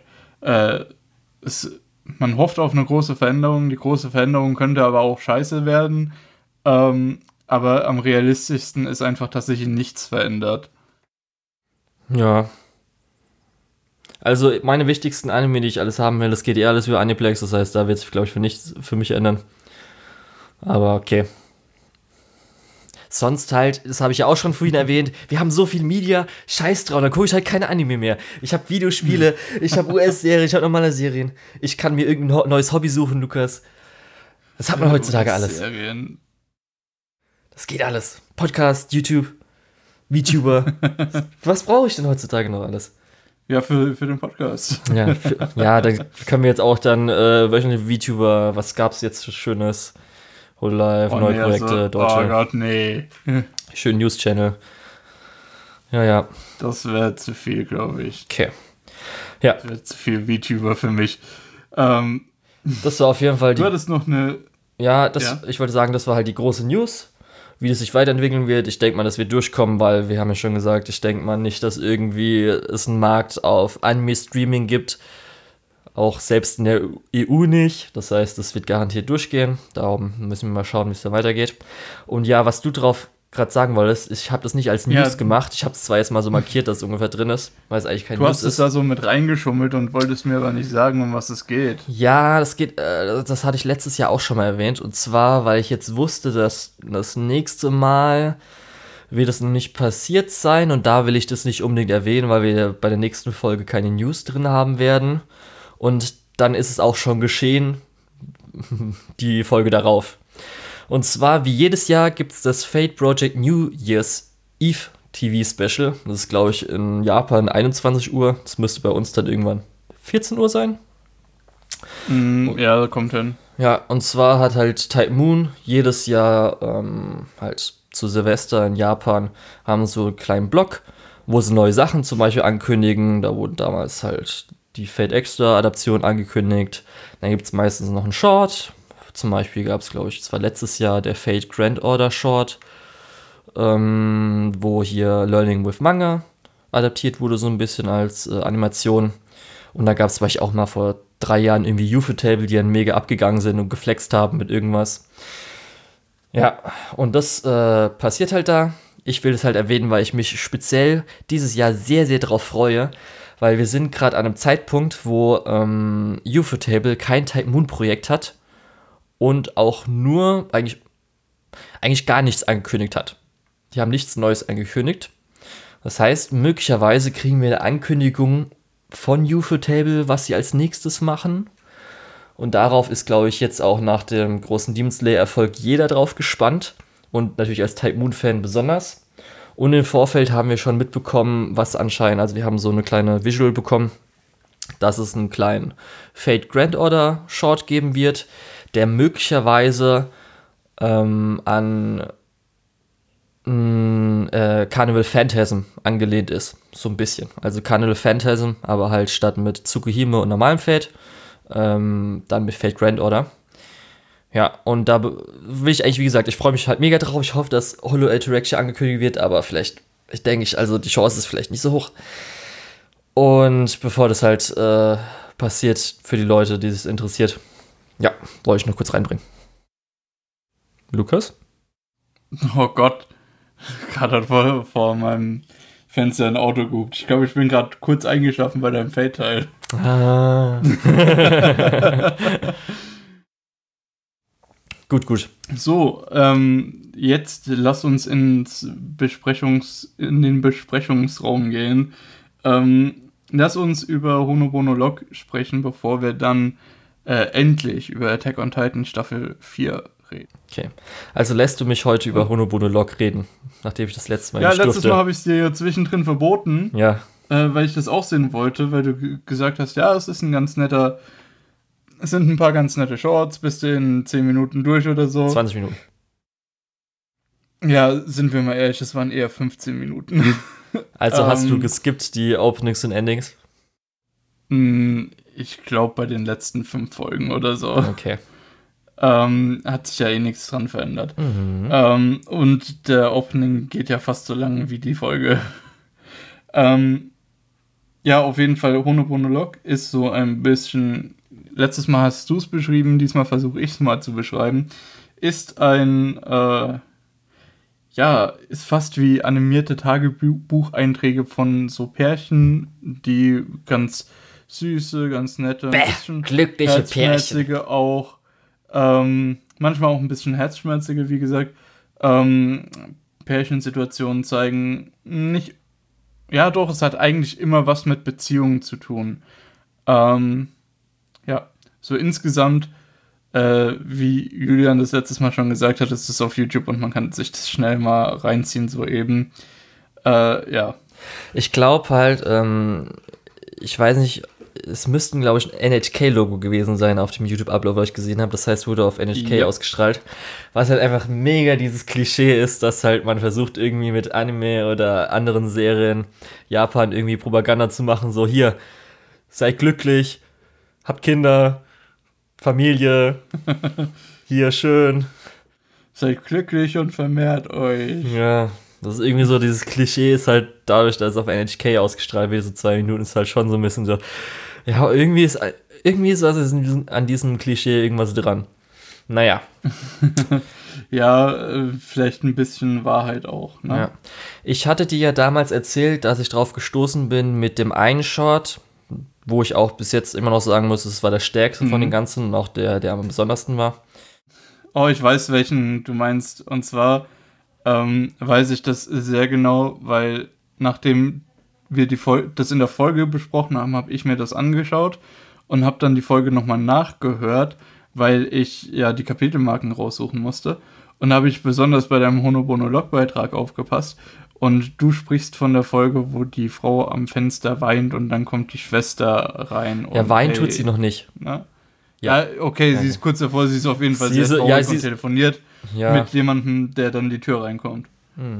Man hofft auf eine große Veränderung. Die große Veränderung könnte aber auch scheiße werden. Aber am realistischsten ist einfach, dass sich nichts verändert. Ja. Also meine wichtigsten Anime, die ich alles haben will, das geht alles über Aniplex. Das heißt, da wird sich, glaube ich, nichts für mich ändern. Aber okay. Sonst halt, das habe ich ja auch schon vorhin erwähnt, wir haben so viel Media, scheiß drauf, dann gucke ich halt keine Anime mehr. Ich habe Videospiele, ich habe US-Serien, ich habe normale Serien. Ich kann mir irgendein neues Hobby suchen, Lukas. Das hat man heutzutage alles. Serien. Das geht alles. Podcast, YouTube, VTuber. Was brauche ich denn heutzutage noch alles? Ja, für den Podcast. Ja, da können wir jetzt auch dann wöchentlich VTuber, was gab's jetzt Schönes? Hololive, neue Projekte, deutsche. Oh Gott, nee. Schönen News-Channel. Ja. Das wäre zu viel, glaube ich. Okay. Ja. Das wäre zu viel VTuber für mich. Das war auf jeden Fall Du hattest noch eine... Ich wollte sagen, das war halt die große News. Wie das sich weiterentwickeln wird, ich denke mal, dass wir durchkommen, weil wir haben ja schon gesagt, ich denke mal nicht, dass irgendwie es einen Markt auf Anime-Streaming gibt. Auch selbst in der EU nicht. Das heißt, das wird garantiert durchgehen. Darum müssen wir mal schauen, wie es da weitergeht. Und ja, was du drauf gerade sagen wolltest, ich habe das nicht als News gemacht. Ich habe es zwar jetzt mal so markiert, dass es ungefähr drin ist, weil es eigentlich kein News ist. Du hast es da so mit reingeschummelt und wolltest mir aber nicht sagen, um was es geht. Ja, das hatte ich letztes Jahr auch schon mal erwähnt. Und zwar, weil ich jetzt wusste, dass das nächste Mal wird es noch nicht passiert sein. Und da will ich das nicht unbedingt erwähnen, weil wir bei der nächsten Folge keine News drin haben werden. Und dann ist es auch schon geschehen, die Folge darauf. Und zwar, wie jedes Jahr, gibt es das Fate Project New Year's Eve TV Special. Das ist, glaube ich, in Japan 21 Uhr. Das müsste bei uns dann irgendwann 14 Uhr sein. Ja, kommt hin. Ja, und zwar hat halt Type Moon jedes Jahr halt zu Silvester in Japan haben so einen kleinen Blog, wo sie neue Sachen zum Beispiel ankündigen. Da wurden damals halt die Fate Extra Adaption angekündigt. Dann gibt es meistens noch einen Short. Zum Beispiel gab es, glaube ich, das war letztes Jahr der Fate Grand Order Short, wo hier Learning with Manga adaptiert wurde, so ein bisschen als Animation. Und da gab es zum Beispiel auch mal vor 3 Jahren irgendwie Ufotable, die dann mega abgegangen sind und geflext haben mit irgendwas. Ja, und das passiert halt da. Ich will das halt erwähnen, weil ich mich speziell dieses Jahr sehr, sehr drauf freue, weil wir sind gerade an einem Zeitpunkt, wo Ufotable kein Type Moon Projekt hat und auch nur eigentlich gar nichts angekündigt hat. Die haben nichts Neues angekündigt. Das heißt, möglicherweise kriegen wir eine Ankündigung von Ufotable, was sie als nächstes machen. Und darauf ist, glaube ich, jetzt auch nach dem großen Demon Slayer-Erfolg jeder drauf gespannt. Und natürlich als Type Moon-Fan besonders. Und im Vorfeld haben wir schon mitbekommen, was anscheinend, also wir haben so eine kleine Visual bekommen, dass es einen kleinen Fate Grand Order Short geben wird, der möglicherweise an Carnival Phantasm angelehnt ist. So ein bisschen. Also Carnival Phantasm, aber halt statt mit Tsukihime und normalem Fate, dann mit Fate Grand Order. Ja, und da will ich eigentlich, wie gesagt, ich freue mich halt mega drauf. Ich hoffe, dass Holo Ataraxia angekündigt wird, aber vielleicht, also die Chance ist vielleicht nicht so hoch. Und bevor das halt passiert für die Leute, die es interessiert, ja, wollte ich noch kurz reinbringen. Lukas? Oh Gott. Gerade hat vor meinem Fenster ein Auto gehupt. Ich glaube, ich bin gerade kurz eingeschlafen bei deinem Fate-Teil. Ah. Gut. So, jetzt lass uns in den Besprechungsraum gehen. Lass uns über Honobono Log sprechen, bevor wir dann endlich über Attack on Titan Staffel 4 reden. Okay, also lässt du mich heute über Honobono Log reden, nachdem ich das letzte Mal nicht durfte? Ja, letztes Mal habe ich es dir ja zwischendrin verboten, weil ich das auch sehen wollte, weil du gesagt hast, ja, es ist es sind ein paar ganz nette Shorts, bist du in 10 Minuten durch oder so. 20 Minuten. Ja, sind wir mal ehrlich, es waren eher 15 Minuten. Also hast du geskippt die Openings und Endings? Ich glaube bei den letzten 5 Folgen oder so. Okay. Hat sich ja eh nichts dran verändert. Und der Opening geht ja fast so lang wie die Folge. Ja, auf jeden Fall, Honobono Log ist so ein bisschen, letztes Mal hast du es beschrieben, diesmal versuche ich es mal zu beschreiben, ist ist fast wie animierte Tagebucheinträge von so Pärchen, die ganz süße, ganz nette, ein bisschen glückliche Pärchen auch, manchmal auch ein bisschen herzschmerzige, wie gesagt, Pärchensituationen zeigen nicht, ja doch, es hat eigentlich immer was mit Beziehungen zu tun. So insgesamt, wie Julian das letztes Mal schon gesagt hat, ist es auf YouTube und man kann sich das schnell mal reinziehen, so eben. Ich glaube halt, ich weiß nicht, es müssten, glaube ich, ein NHK-Logo gewesen sein auf dem YouTube-Upload, was ich gesehen habe. Das heißt, wurde auf NHK ausgestrahlt. Was halt einfach mega dieses Klischee ist, dass halt man versucht, irgendwie mit Anime oder anderen Serien Japan irgendwie Propaganda zu machen. So, hier, seid glücklich, habt Kinder, Familie, hier schön. Seid glücklich und vermehrt euch. Ja, das ist irgendwie so, dieses Klischee ist halt dadurch, dass es auf NHK ausgestrahlt wird, so 2 Minuten, ist halt schon so ein bisschen so, ja, irgendwie ist was an diesem Klischee irgendwas dran. Naja. Ja, vielleicht ein bisschen Wahrheit auch, ne? Ja. Ich hatte dir ja damals erzählt, dass ich drauf gestoßen bin mit dem einen Short, wo ich auch bis jetzt immer noch sagen muss, es war der stärkste von den ganzen und auch der am besondersten war. Oh, ich weiß, welchen du meinst. Und zwar weiß ich das sehr genau, weil nachdem wir das in der Folge besprochen haben, habe ich mir das angeschaut und habe dann die Folge nochmal nachgehört, weil ich ja die Kapitelmarken raussuchen musste. Und da habe ich besonders bei deinem Honobono Log-Beitrag aufgepasst. Und du sprichst von der Folge, wo die Frau am Fenster weint und dann kommt die Schwester rein. Ja, weinen tut sie noch nicht. Ne? Ja, okay, sie ist kurz davor, sie ist auf jeden Fall sehr traurig und telefoniert mit jemandem, der dann die Tür reinkommt.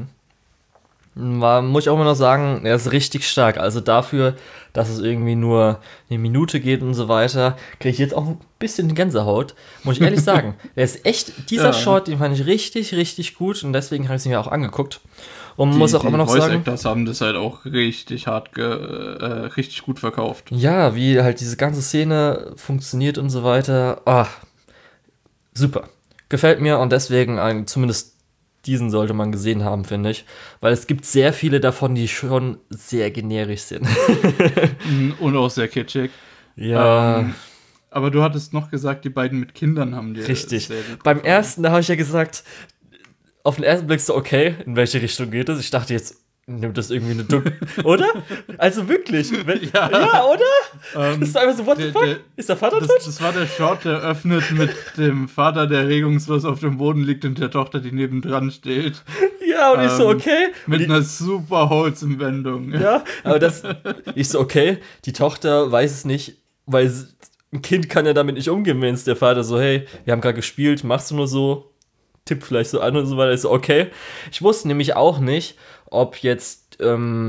Muss ich auch mal noch sagen, er ist richtig stark. Also dafür, dass es irgendwie nur eine Minute geht und so weiter, kriege ich jetzt auch ein bisschen Gänsehaut. Muss ich ehrlich sagen. Der ist echt, dieser Short, den fand ich richtig, richtig gut und deswegen habe ich ihn mir auch angeguckt. Und man muss auch immer noch sagen, Voice Actors haben das halt auch richtig hart, richtig gut verkauft. Ja, wie halt diese ganze Szene funktioniert und so weiter. Super. Gefällt mir und deswegen zumindest diesen sollte man gesehen haben, finde ich. Weil es gibt sehr viele davon, die schon sehr generisch sind. Und auch sehr kitschig. Ja. Aber du hattest noch gesagt, die beiden mit Kindern haben dir richtig. Beim ersten, da habe ich ja gesagt, auf den ersten Blick so, okay, in welche Richtung geht es? Ich dachte jetzt, nimmt das irgendwie eine oder? Also wirklich. Ja. Ja, oder? Das ist einfach so, what the fuck? Ist der Vater tot? Das war der Shot, der öffnet mit dem Vater, der regungslos auf dem Boden liegt und der Tochter, die nebendran steht. Ja, und ich so, okay. Mit einer super Holzenwendung. Ja, aber ich so, okay, die Tochter weiß es nicht, weil ein Kind kann ja damit nicht umgehen, wenn es der Vater so, hey, wir haben gerade gespielt, machst du nur so, tipp vielleicht so an und so weiter. Ich so, okay. Ich wusste nämlich auch nicht, ob jetzt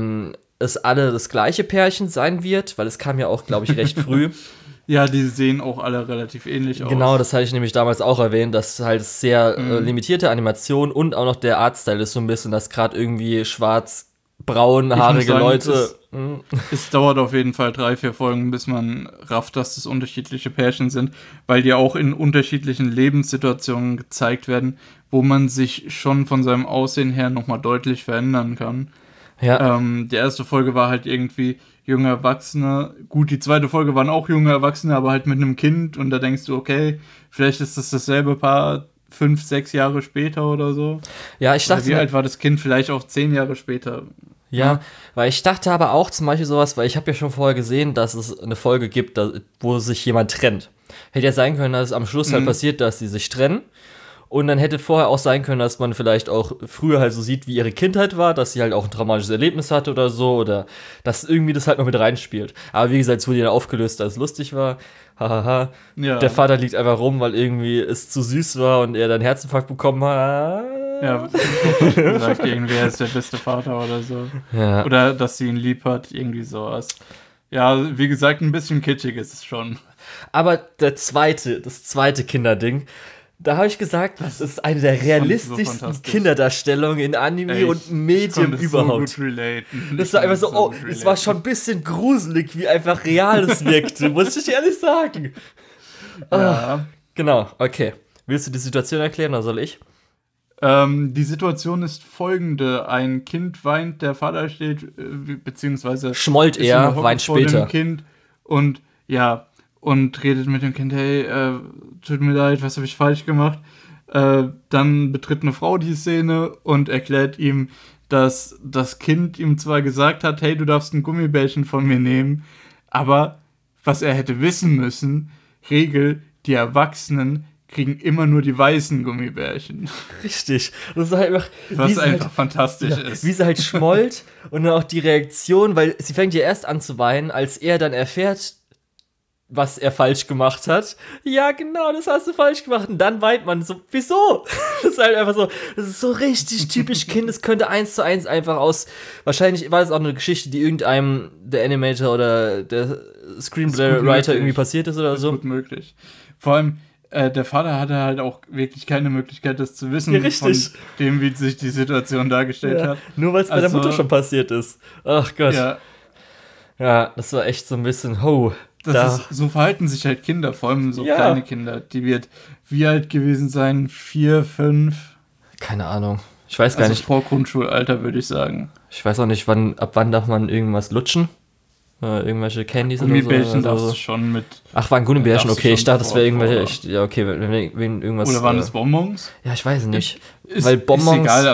es alle das gleiche Pärchen sein wird, weil es kam ja auch, glaube ich, recht früh. Ja, die sehen auch alle relativ ähnlich aus. Genau, das hatte ich nämlich damals auch erwähnt, dass halt sehr limitierte Animation und auch noch der Artstyle ist so ein bisschen, dass gerade irgendwie schwarz-braunhaarige Leute... Es dauert auf jeden Fall 3-4 Folgen, bis man rafft, dass das unterschiedliche Pärchen sind, weil die auch in unterschiedlichen Lebenssituationen gezeigt werden, wo man sich schon von seinem Aussehen her nochmal deutlich verändern kann. Ja. Die erste Folge war halt irgendwie junge Erwachsene. Gut, die zweite Folge waren auch junge Erwachsene, aber halt mit einem Kind. Und da denkst du, okay, vielleicht ist das dasselbe Paar 5-6 Jahre später oder so. Ja, ich dachte... Wie alt war das Kind? Vielleicht auch 10 Jahre später. Ja, weil ich dachte aber auch zum Beispiel sowas, weil ich habe ja schon vorher gesehen, dass es eine Folge gibt, wo sich jemand trennt. Hätte ja sein können, dass es am Schluss halt passiert, dass sie sich trennen. Und dann hätte vorher auch sein können, dass man vielleicht auch früher halt so sieht, wie ihre Kindheit war, dass sie halt auch ein traumatisches Erlebnis hatte oder so, oder dass irgendwie das halt noch mit reinspielt. Aber wie gesagt, es wurde ja aufgelöst, dass es lustig war. Hahaha. Ja. Der Vater liegt einfach rum, weil irgendwie es zu süß war und er dann Herzinfarkt bekommen hat. Ja, sagt irgendwie, er ist der beste Vater oder so. Ja. Oder dass sie ihn lieb hat, irgendwie sowas. Ja, wie gesagt, ein bisschen kitschig ist es schon. Aber das zweite Kinderding, da habe ich gesagt, das ist eine der realistischsten Kinderdarstellungen in Anime und Medien überhaupt. So gut relaten. Das war einfach so, es war schon ein bisschen gruselig, wie einfach real es wirkte, muss ich ehrlich sagen. Ja. Genau, okay. Willst du die Situation erklären oder soll ich? Die Situation ist folgende. Ein Kind weint, der Vater steht, beziehungsweise schmollt er, weint später. Dem Kind und redet mit dem Kind, hey, tut mir leid, was habe ich falsch gemacht? Dann betritt eine Frau die Szene und erklärt ihm, dass das Kind ihm zwar gesagt hat, hey, du darfst ein Gummibärchen von mir nehmen, aber was er hätte wissen müssen, Regel, die Erwachsenen kriegen immer nur die weißen Gummibärchen. Richtig. Das ist halt einfach, was einfach fantastisch ist. Wie sie halt schmollt und dann auch die Reaktion, weil sie fängt ja erst an zu weinen, als er dann erfährt, was er falsch gemacht hat. Ja, genau, das hast du falsch gemacht. Und dann weint man so, wieso? Das ist halt einfach so, das ist so richtig typisch Kind. Es könnte 1:1 einfach wahrscheinlich war das auch eine Geschichte, die irgendeinem der Animator oder der Screenplay-Writer irgendwie passiert ist oder so. Gut möglich. Vor allem, der Vater hatte halt auch wirklich keine Möglichkeit, das zu wissen, ja, von dem, wie sich die Situation dargestellt hat. Nur weil es bei der Mutter schon passiert ist. Ach Gott. Ja, das war echt so ein bisschen, so verhalten sich halt Kinder, vor allem so kleine Kinder. Die wird wie alt gewesen sein? 4, 5? Keine Ahnung. Ich weiß gar nicht. Vor Grundschulalter, würde ich sagen. Ich weiß auch nicht, ab wann darf man irgendwas lutschen? Irgendwelche Candies oder so? Gummibärchen darfst du schon mit... Ach, waren Gummibärchen? Okay, ich dachte, das wäre irgendwelche... Ja, okay, wenn irgendwas... Oder waren das Bonbons? Ja, ich weiß nicht. Weil Bonbons... Ist egal,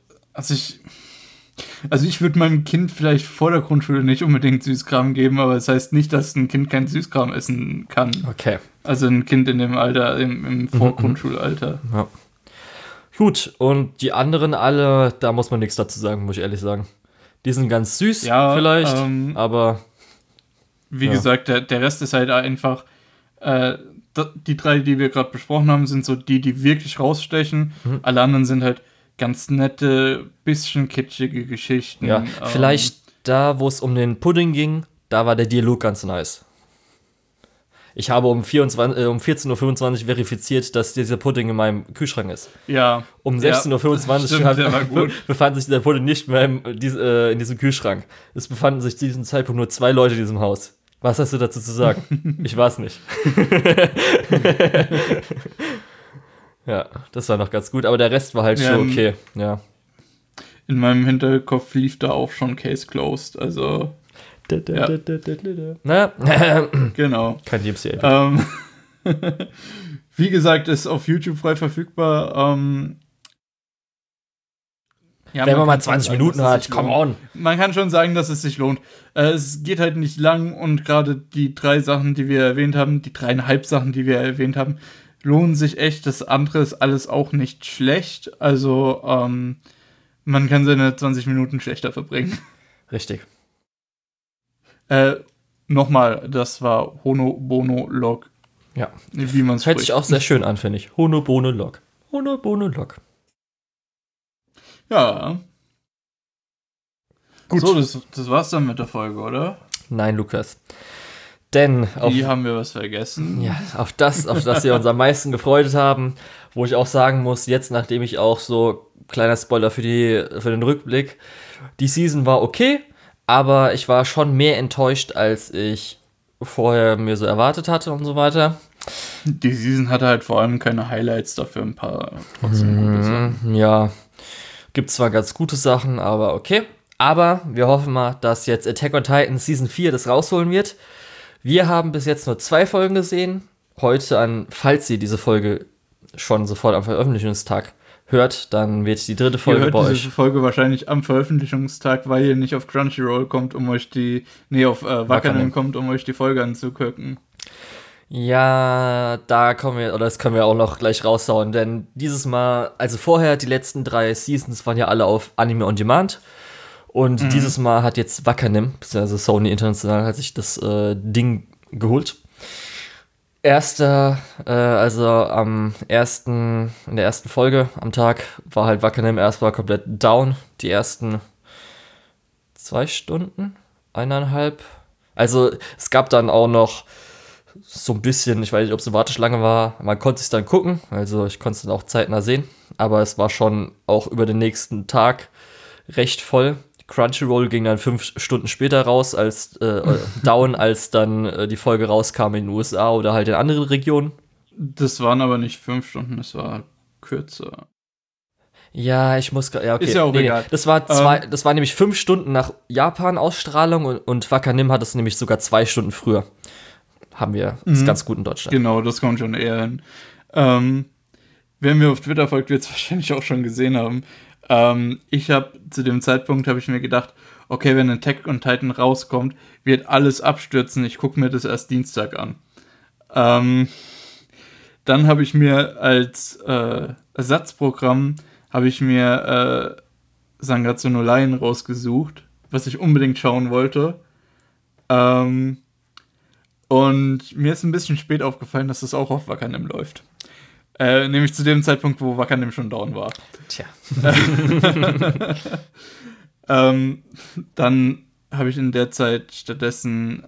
also ich würde meinem Kind vielleicht vor der Grundschule nicht unbedingt Süßkram geben, aber das heißt nicht, dass ein Kind kein Süßkram essen kann. Okay. Also ein Kind in dem Alter, im Vorgrundschulalter. Ja. Gut, und die anderen alle, da muss man nichts dazu sagen, muss ich ehrlich sagen. Die sind ganz süß vielleicht, aber... Wie gesagt, der Rest ist halt einfach... die 3, die wir gerade besprochen haben, sind so die wirklich rausstechen. Alle anderen sind halt ganz nette, bisschen kitschige Geschichten. Ja, vielleicht da, wo es um den Pudding ging, da war der Dialog ganz nice. Ich habe um 14:25 Uhr verifiziert, dass dieser Pudding in meinem Kühlschrank ist. Ja. Um 16:25 Uhr befand sich dieser Pudding nicht mehr in diesem Kühlschrank. Es befanden sich zu diesem Zeitpunkt nur 2 Leute in diesem Haus. Was hast du dazu zu sagen? Ich weiß nicht. Ja, das war noch ganz gut, aber der Rest war halt schon okay. Ja. In meinem Hinterkopf lief da auch schon Case Closed, also... Na, genau. Kein DMC. Wie gesagt, ist auf YouTube frei verfügbar. Ja, wenn man mal kann 20 sagen, Minuten dass es hat, sich come lohnt. on. Man kann schon sagen, dass es sich lohnt. Es geht halt nicht lang und gerade die 3 Sachen, die wir erwähnt haben, die 3,5 Sachen, die wir erwähnt haben, lohnen sich echt. Das andere ist alles auch nicht schlecht. Also, man kann seine 20 Minuten schlechter verbringen. Richtig. Nochmal, das war Hono Bono Log, Ja. wie man es Hört spricht. sich auch sehr schön an, finde ich. Hono Bono Log. Hono Bono Log. Ja. Gut. So, das war's dann mit der Folge, oder? Nein, Lukas. Denn Wie haben wir was vergessen? ja, auf das wir uns am meisten gefreut haben, wo ich auch sagen muss, jetzt, nachdem ich auch so, kleiner Spoiler für den Rückblick, die Season war okay, aber ich war schon mehr enttäuscht, als ich vorher mir so erwartet hatte und so weiter. Die Season hatte halt vor allem keine Highlights, dafür ein paar trotzdem gute Sachen. Ja, gibt zwar ganz gute Sachen, aber okay. Aber wir hoffen mal, dass jetzt Attack on Titan Season 4 das rausholen wird. Wir haben bis jetzt nur 2 Folgen gesehen. Heute falls ihr diese Folge schon sofort am Veröffentlichungstag hört, dann wird die 3. Folge Ihr bei hört euch. diese Folge wahrscheinlich am Veröffentlichungstag, weil ihr nicht auf Crunchyroll kommt, auf Wakanim kommt, um euch die Folge anzugucken. Ja, das können wir auch noch gleich raushauen, denn dieses Mal, also vorher, die letzten 3 Seasons waren ja alle auf Anime on Demand und dieses Mal hat jetzt Wakanim, beziehungsweise Sony International, hat sich das Ding geholt. Also in der ersten Folge am Tag war halt Wakanim erstmal komplett down, die ersten 2 Stunden, 1,5. Also es gab dann auch noch so ein bisschen, ich weiß nicht, ob es eine Warteschlange war, man konnte es dann gucken, also ich konnte es dann auch zeitnah sehen, aber es war schon auch über den nächsten Tag recht voll. Crunchyroll ging dann 5 Stunden später raus, als down, als dann die Folge rauskam in den USA oder halt in anderen Regionen. Das waren aber nicht 5 Stunden, das war kürzer. Ja, okay. Ist ja auch egal. Das war nämlich 5 Stunden nach Japan-Ausstrahlung und Wakanim hat es nämlich sogar 2 Stunden früher. Haben wir, ist ganz gut in Deutschland. Genau, das kommt schon eher hin. Wenn mir auf Twitter folgt, wird es wahrscheinlich auch schon gesehen haben. Zu dem Zeitpunkt habe ich mir gedacht, okay, wenn Attack on Titan rauskommt, wird alles abstürzen. Ich gucke mir das erst Dienstag an. Dann habe ich mir als Ersatzprogramm Sangatsu no Lion rausgesucht, was ich unbedingt schauen wollte. Und mir ist ein bisschen spät aufgefallen, dass das auch auf Wakanim läuft. Nämlich zu dem Zeitpunkt, wo Wakanim schon down war. Tja. Dann habe ich in der Zeit stattdessen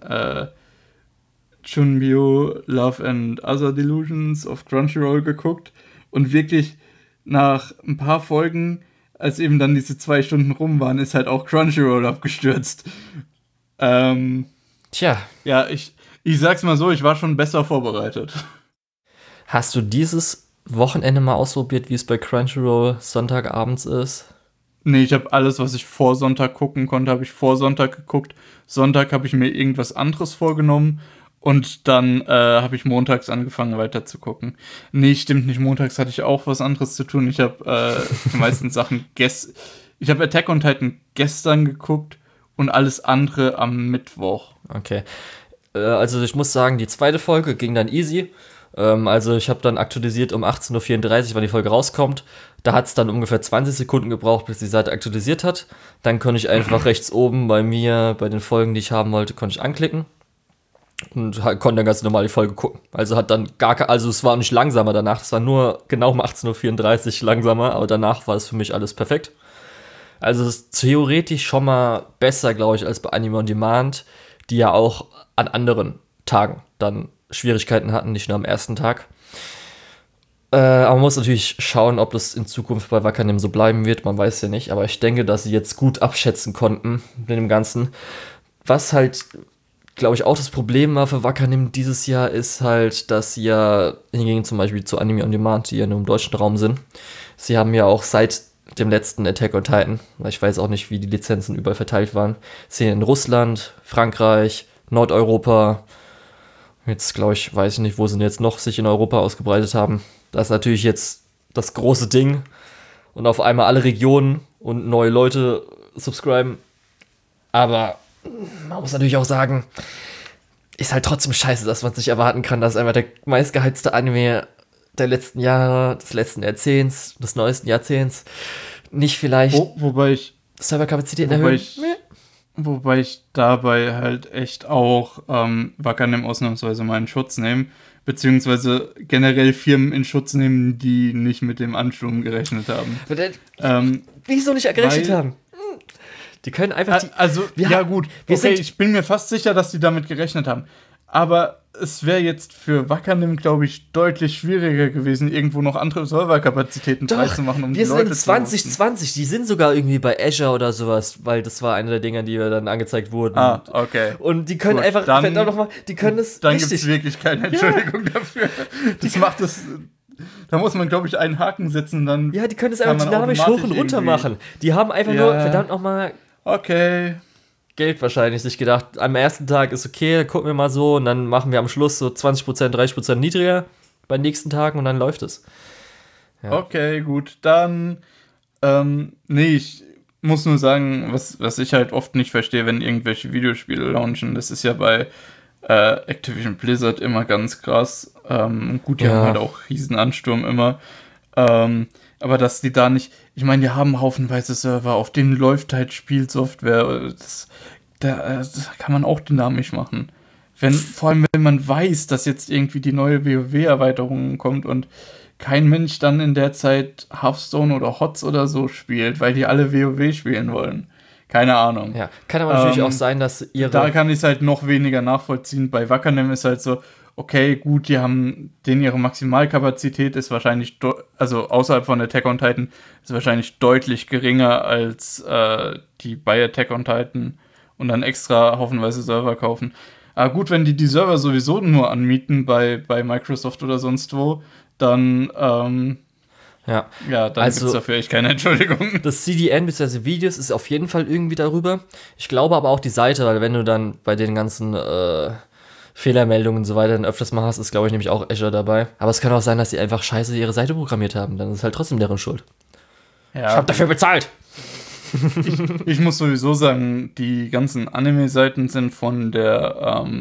Chunbyo, Love and Other Delusions auf Crunchyroll geguckt. Und wirklich nach ein paar Folgen, als eben dann diese 2 Stunden rum waren, ist halt auch Crunchyroll abgestürzt. Tja. Ja, ich sag's mal so, ich war schon besser vorbereitet. Hast du dieses Wochenende mal ausprobiert, wie es bei Crunchyroll Sonntagabends ist? Nee, ich habe alles, was ich vor Sonntag gucken konnte, habe ich vor Sonntag geguckt. Sonntag habe ich mir irgendwas anderes vorgenommen und dann habe ich montags angefangen weiter zu gucken. Nee, stimmt nicht, montags hatte ich auch was anderes zu tun. Ich habe die meisten Sachen ich habe Attack on Titan gestern geguckt und alles andere am Mittwoch. Okay. Also ich muss sagen, die 2. Folge ging dann easy. Also ich habe dann aktualisiert um 18:34 Uhr, wann die Folge rauskommt. Da hat es dann ungefähr 20 Sekunden gebraucht, bis die Seite aktualisiert hat. Dann konnte ich einfach rechts oben bei mir, bei den Folgen, die ich haben wollte, konnte ich anklicken. Und konnte dann ganz normal die Folge gucken. Also es war nicht langsamer danach, es war nur genau um 18:34 Uhr langsamer, aber danach war es für mich alles perfekt. Also es ist theoretisch schon mal besser, glaube ich, als bei Anime on Demand, die ja auch an anderen Tagen dann Schwierigkeiten hatten, nicht nur am ersten Tag. Aber man muss natürlich schauen, ob das in Zukunft bei Wakanim so bleiben wird, man weiß ja nicht, aber ich denke, dass sie jetzt gut abschätzen konnten mit dem Ganzen. Was halt, glaube ich, auch das Problem war für Wakanim dieses Jahr, ist halt, dass sie ja, hingegen zum Beispiel zu Anime on Demand, die ja nur im deutschen Raum sind, sie haben ja auch seit dem letzten Attack on Titan, weil ich weiß auch nicht, wie die Lizenzen überall verteilt waren, sind in Russland, Frankreich, Nordeuropa, jetzt glaube ich, weiß ich nicht, wo sie jetzt noch sich in Europa ausgebreitet haben. Das ist natürlich jetzt das große Ding und auf einmal alle Regionen und neue Leute subscriben. Aber man muss natürlich auch sagen, ist halt trotzdem scheiße, dass man sich erwarten kann, dass einfach der meistgehypte Anime der letzten Jahre, des letzten Jahrzehnts, des neuesten Jahrzehnts nicht vielleicht Wobei ich Serverkapazitäten erhöhen. Wobei ich dabei halt echt auch Wakanim ausnahmsweise mal in Schutz nehme, beziehungsweise generell Firmen in Schutz nehmen, die nicht mit dem Ansturm gerechnet haben. Wieso nicht gerechnet haben? Die können einfach ich bin mir fast sicher, dass die damit gerechnet haben. Aber es wäre jetzt für Wakanim, glaube ich, deutlich schwieriger gewesen, irgendwo noch andere Serverkapazitäten freizumachen, wir sind in 2020, die sind sogar irgendwie bei Azure oder sowas, weil das war eine der Dinger, die dann angezeigt wurden. Okay. Und die können einfach, die können es dann gibt es wirklich keine Entschuldigung dafür. Das macht es... Da muss man, glaube ich, einen Haken setzen, dann... Ja, die können es einfach dynamisch hoch und runter machen. Die haben einfach nur, verdammt nochmal... Okay. Geld wahrscheinlich sich gedacht, am ersten Tag ist okay, dann gucken wir mal so und dann machen wir am Schluss so 20%, 30% niedriger bei den nächsten Tagen und dann läuft es. Ja. Okay, gut, dann ich muss nur sagen, was ich halt oft nicht verstehe, wenn irgendwelche Videospiele launchen, das ist ja bei Activision Blizzard immer ganz krass. Gut, die haben halt auch Riesenansturm immer. Aber dass die da nicht, ich meine, die haben haufenweise Server, auf denen läuft halt Spielsoftware. Das kann man auch dynamisch machen. Vor allem, wenn man weiß, dass jetzt irgendwie die neue WoW-Erweiterung kommt und kein Mensch dann in der Zeit Hearthstone oder HOTS oder so spielt, weil die alle WoW spielen wollen. Keine Ahnung. Ja, kann aber natürlich auch sein, dass Da kann ich es halt noch weniger nachvollziehen. Bei Wakanim ist halt so, okay, gut, ihre Maximalkapazität ist wahrscheinlich, also außerhalb von Attack on Titan, ist wahrscheinlich deutlich geringer als die bei Attack on Titan und dann extra haufenweise Server kaufen. Aber gut, wenn die Server sowieso nur anmieten bei Microsoft oder sonst wo, dann dann gibt es dafür echt keine Entschuldigung. Das CDN bzw. Videos ist auf jeden Fall irgendwie darüber. Ich glaube aber auch die Seite, weil wenn du dann bei den ganzen Fehlermeldungen und so weiter dann öfters mal hast, ist, glaube ich, nämlich auch Azure dabei. Aber es kann auch sein, dass sie einfach scheiße ihre Seite programmiert haben. Dann ist es halt trotzdem deren Schuld. Ja, ich hab dafür bezahlt! Ich muss sowieso sagen, die ganzen Anime-Seiten sind von der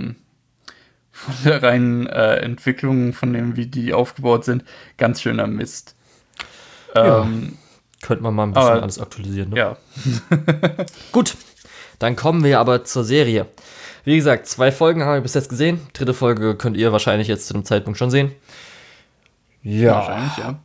reinen Entwicklung, von dem, wie die aufgebaut sind, ganz schöner Mist. Könnte man mal ein bisschen alles aktualisieren, ne? Ja. Gut, dann kommen wir aber zur Serie. Wie gesagt, 2 Folgen haben wir bis jetzt gesehen. 3. Folge könnt ihr wahrscheinlich jetzt zu dem Zeitpunkt schon sehen. Ja. Wahrscheinlich, ja.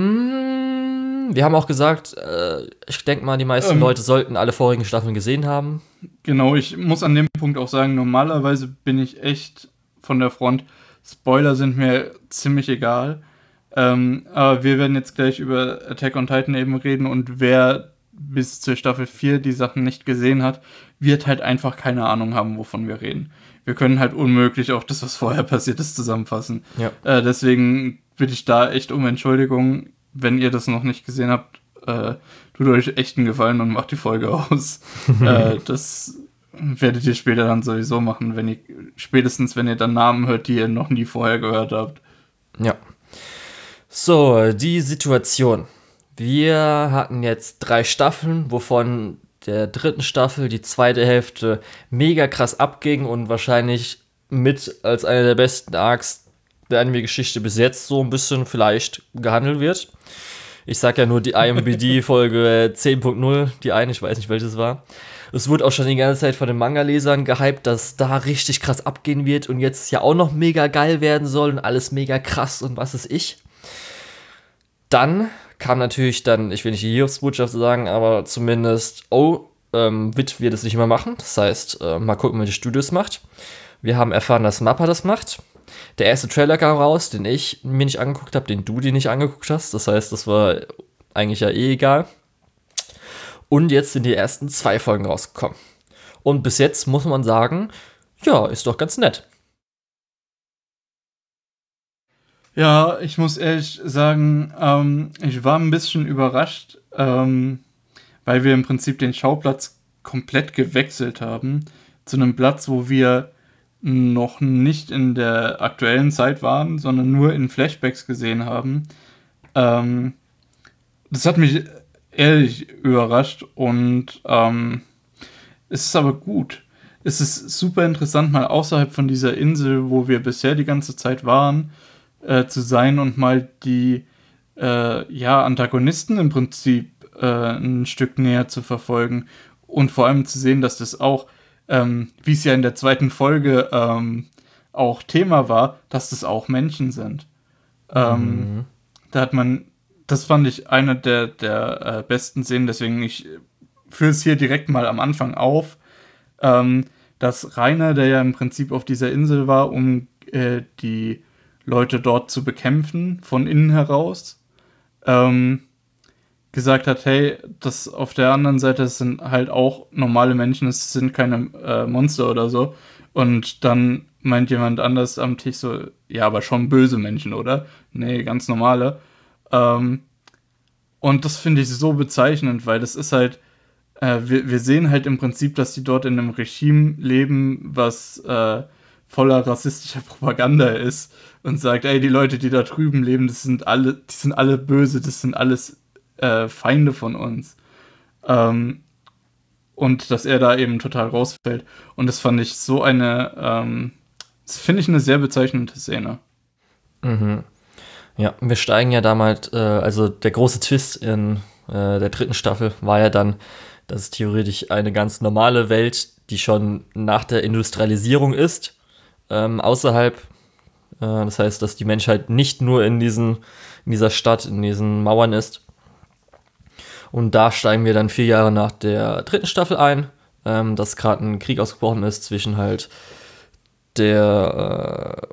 Wir haben auch gesagt, ich denke mal, die meisten Leute sollten alle vorigen Staffeln gesehen haben. Genau, ich muss an dem Punkt auch sagen, normalerweise bin ich echt von der Front. Spoiler sind mir ziemlich egal. Aber wir werden jetzt gleich über Attack on Titan eben reden und wer bis zur Staffel 4 die Sachen nicht gesehen hat, wird halt einfach keine Ahnung haben, wovon wir reden. Wir können halt unmöglich auch das, was vorher passiert ist, zusammenfassen. Ja. Deswegen bitte ich da echt um Entschuldigung, wenn ihr das noch nicht gesehen habt, tut euch echt einen Gefallen und macht die Folge aus. Das werdet ihr später dann sowieso machen, wenn ihr dann Namen hört, die ihr noch nie vorher gehört habt. Ja. So, die Situation. Wir hatten jetzt 3 Staffeln, wovon der 3. Staffel die 2. Hälfte mega krass abging und wahrscheinlich mit als eine der besten Arcs der Anime-Geschichte bis jetzt so ein bisschen vielleicht gehandelt wird. Ich sag ja nur die IMBD-Folge 10.0, die eine, ich weiß nicht, welches war. Es wurde auch schon die ganze Zeit von den Manga-Lesern gehypt, dass da richtig krass abgehen wird und jetzt ja auch noch mega geil werden soll und alles mega krass und was ist ich. Dann kam natürlich ich will nicht die Hiobsbotschaft sagen, aber zumindest, WIT wird es nicht mehr machen. Das heißt, mal gucken, wie die Studios macht. Wir haben erfahren, dass Mappa das macht. Der erste Trailer kam raus, den ich mir nicht angeguckt habe, den du dir nicht angeguckt hast. Das heißt, das war eigentlich ja egal. Und jetzt sind die ersten 2 Folgen rausgekommen. Und bis jetzt muss man sagen, ja, ist doch ganz nett. Ja, ich muss ehrlich sagen, ich war ein bisschen überrascht, weil wir im Prinzip den Schauplatz komplett gewechselt haben zu einem Platz, wo wir noch nicht in der aktuellen Zeit waren, sondern nur in Flashbacks gesehen haben. Das hat mich ehrlich überrascht und es ist aber gut. Es ist super interessant, mal außerhalb von dieser Insel, wo wir bisher die ganze Zeit waren, zu sein und mal die Antagonisten im Prinzip ein Stück näher zu verfolgen und vor allem zu sehen, dass das auch, wie es ja in der zweiten Folge auch Thema war, dass das auch Menschen sind. Da hat man, das fand ich eine der besten Szenen, deswegen ich führe es hier direkt mal am Anfang auf, dass Rainer, der ja im Prinzip auf dieser Insel war, um die Leute dort zu bekämpfen, von innen heraus, gesagt hat, hey, das auf der anderen Seite sind halt auch normale Menschen, es sind keine Monster oder so. Und dann meint jemand anders am Tisch so, ja, aber schon böse Menschen, oder? Nee, ganz normale. Und das finde ich so bezeichnend, weil das ist halt, wir sehen halt im Prinzip, dass die dort in einem Regime leben, was voller rassistischer Propaganda ist und sagt, ey, die Leute, die da drüben leben, die sind alle böse, das sind alles Feinde von uns. Und dass er da eben total rausfällt. Und das fand ich so das finde ich eine sehr bezeichnende Szene. Mhm. Ja, wir steigen ja damals, also der große Twist in der dritten Staffel war ja dann, dass es theoretisch eine ganz normale Welt, die schon nach der Industrialisierung ist, außerhalb, das heißt, dass die Menschheit nicht nur in dieser Stadt, in diesen Mauern ist. Und da steigen wir dann 4 Jahre nach der dritten Staffel ein, dass gerade ein Krieg ausgebrochen ist zwischen halt der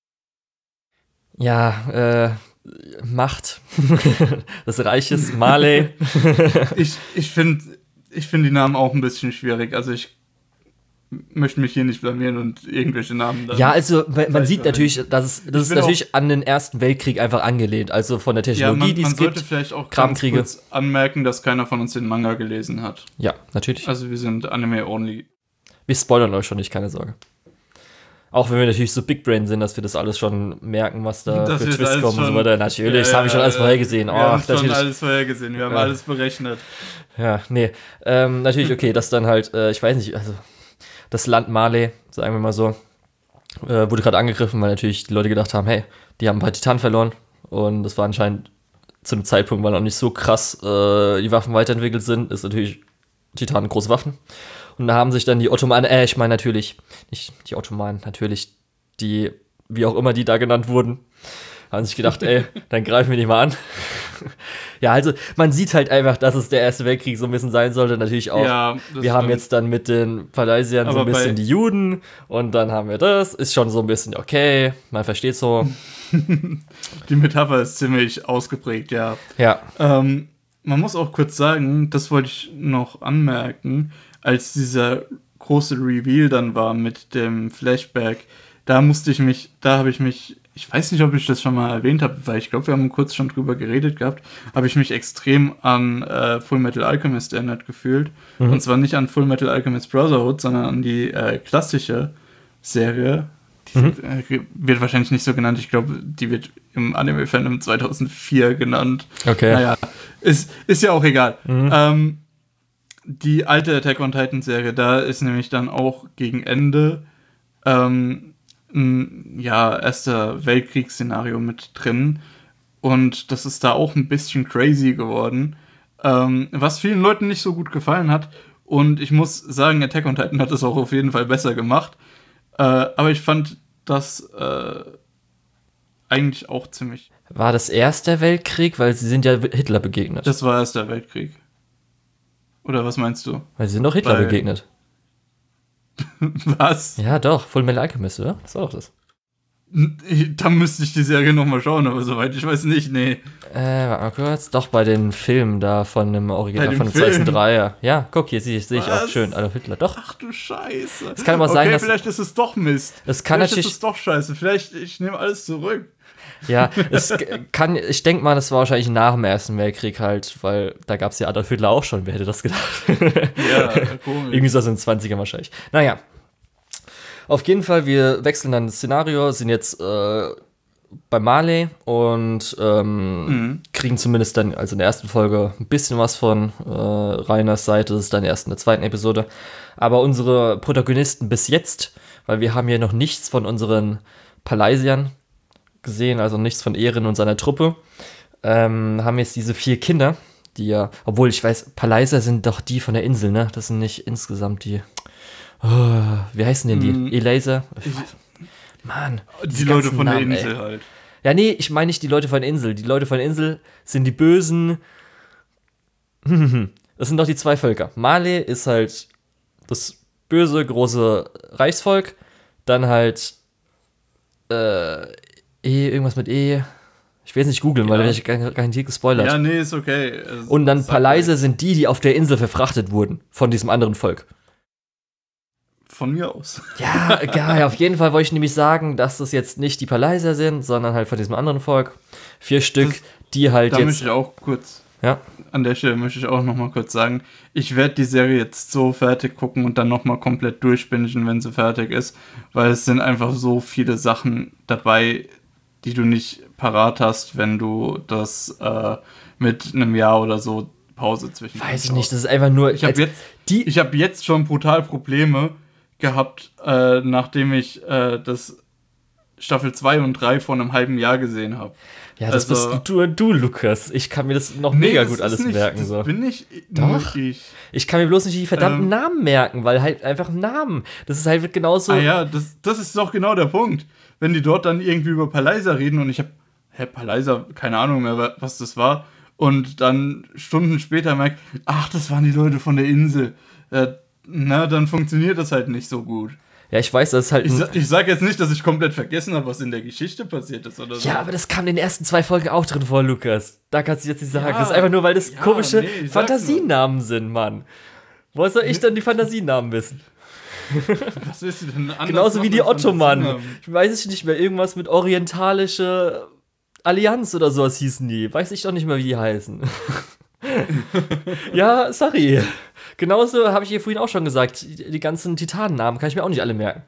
Macht des Reiches Marley. Ich finde die Namen auch ein bisschen schwierig. Also ich möchte mich hier nicht blamieren und irgendwelche Namen dann. Ja, also man sieht natürlich, das ist natürlich an den Ersten Weltkrieg einfach angelehnt. Also von der Technologie, die es gibt. Man sollte vielleicht auch ganz kurz anmerken, dass keiner von uns den Manga gelesen hat. Ja, natürlich. Also wir sind Anime-only. Wir spoilern euch schon nicht, keine Sorge. Auch wenn wir natürlich so Big Brain sind, dass wir das alles schon merken, was da für Twists kommen und so weiter. Natürlich, das habe ich schon alles vorhergesehen. Wir haben schon alles vorhergesehen, wir haben alles berechnet. Ja, nee. Natürlich, okay, das dann halt, ich weiß nicht, also das Land Marley, sagen wir mal so, wurde gerade angegriffen, weil natürlich die Leute gedacht haben, hey, die haben ein paar Titanen verloren. Und das war anscheinend zu einem Zeitpunkt, weil noch nicht so krass die Waffen weiterentwickelt sind, ist natürlich Titanen große Waffen. Und da haben sich dann die Ottomanen, ich meine natürlich, nicht die Ottomanen, natürlich die, wie auch immer die da genannt wurden, haben sich gedacht, ey, dann greifen wir die mal an. Ja, also man sieht halt einfach, dass es der Erste Weltkrieg so ein bisschen sein sollte. Natürlich auch, wir stimmt. Haben jetzt dann mit den Phalaisiern so ein bisschen die Juden und dann haben wir das. Ist schon so ein bisschen okay, man versteht so. Die Metapher ist ziemlich ausgeprägt, ja. Ja. Man muss auch kurz sagen, das wollte ich noch anmerken, als dieser große Reveal dann war mit dem Flashback, da habe ich mich, ich weiß nicht, ob ich das schon mal erwähnt habe, weil ich glaube, wir haben kurz schon drüber geredet gehabt, habe ich mich extrem an Full Metal Alchemist erinnert gefühlt. Und zwar nicht an Full Metal Alchemist Brotherhood, sondern an die klassische Serie. Die wird wahrscheinlich nicht so genannt. Ich glaube, die wird im Anime-Fandom 2004 genannt. Okay. Naja, ist ja auch egal. Die alte Attack on Titan Serie, da ist nämlich dann auch gegen Ende Erster Weltkriegsszenario mit drin. Und das ist da auch ein bisschen crazy geworden. Was vielen Leuten nicht so gut gefallen hat. Und ich muss sagen, Attack on Titan hat es auch auf jeden Fall besser gemacht. Aber ich fand das eigentlich auch ziemlich... War das Erster Weltkrieg? Weil sie sind ja Hitler begegnet. Das war Erster Weltkrieg. Oder was meinst du? Weil sie sind doch Hitler begegnet. Was? Ja, doch. Full Metal Alchemist, oder? Das war doch das. Da müsste ich die Serie nochmal schauen, aber soweit ich weiß nicht, nee. Warte mal kurz. Doch, bei den Filmen da von dem Original von 2003. Ja, guck, hier sehe ich auch schön Adolf Hitler. Doch. Ach du Scheiße. Es kann aber sein, dass... vielleicht ist es doch Mist. Vielleicht ist es doch scheiße. Ich nehme alles zurück. Ja, ich denke mal, das war wahrscheinlich nach dem Ersten Weltkrieg halt, weil da gab es ja Adolf Hitler auch schon, wer hätte das gedacht? Ja, komisch. Irgendwie so in den 20ern wahrscheinlich. Naja, auf jeden Fall, wir wechseln dann das Szenario, sind jetzt bei Marley und kriegen zumindest dann, also in der ersten Folge, ein bisschen was von Rainers Seite. Das ist dann erst in der zweiten Episode. Aber unsere Protagonisten bis jetzt, weil wir haben ja noch nichts von unseren Palaisiern gesehen, also nichts von Eren und seiner Truppe, haben jetzt diese 4 Kinder, die ja, obwohl ich weiß, Palaisier sind doch die von der Insel, ne? Das sind nicht insgesamt die, wie heißen denn die? Elaser? Mann. Die Leute von Namen, der Insel ey. halt. Ja, nee, ich meine nicht die Leute von der Insel. Die Leute von der Insel sind die Bösen. Das sind doch die 2 Völker. Marley ist halt das böse, große Reichsvolk. Dann halt irgendwas mit E. Ich will jetzt nicht googeln, weil da werde ich garantiert gespoilert. Ja, nee, ist okay. Und dann Palaisier sind die auf der Insel verfrachtet wurden von diesem anderen Volk. Von mir aus. Ja, geil. Auf jeden Fall wollte ich nämlich sagen, dass das jetzt nicht die Palaisier sind, sondern halt von diesem anderen Volk. 4 Stück, die halt Da jetzt... möchte ich auch kurz, Ja. an der Stelle möchte ich auch nochmal kurz sagen, ich werde die Serie jetzt so fertig gucken und dann nochmal komplett durchbingen, wenn sie fertig ist, weil es sind einfach so viele Sachen dabei, die du nicht parat hast, wenn du das mit einem Jahr oder so Pause zwischen. Weiß ich nicht, das ist einfach nur... Ich habe jetzt schon brutal Probleme gehabt, nachdem ich das Staffel 2 und 3 vor einem halben Jahr gesehen habe. Ja, das bist du, Lukas. Ich kann mir das noch mega gut alles merken. Das so. bin nicht Doch. Ich kann mir bloß nicht die verdammten Namen merken, weil halt einfach Namen. Das ist halt genauso... Ah ja, das ist doch genau der Punkt. Wenn die dort dann irgendwie über Palaisa reden und ich habe, Palaisa, keine Ahnung mehr, was das war, und dann Stunden später merke, ach, das waren die Leute von der Insel. Dann funktioniert das halt nicht so gut. Ja, ich weiß, das ist halt... Ich sage jetzt nicht, dass ich komplett vergessen habe, was in der Geschichte passiert ist oder so. Ja, aber das kam in den ersten 2 Folgen auch drin vor, Lukas. Da kannst du jetzt nicht sagen. Ja, das ist einfach nur, weil das komische Fantasienamen sind, Mann. Wo soll ich dann die Fantasienamen wissen? Was willst du denn anders Genauso wie die Ottomanen. Ich weiß es nicht mehr. Irgendwas mit orientalische Allianz oder sowas hießen die. Weiß ich doch nicht mehr, wie die heißen. Ja, sorry. Genauso habe ich hier vorhin auch schon gesagt. Die ganzen Titanennamen kann ich mir auch nicht alle merken.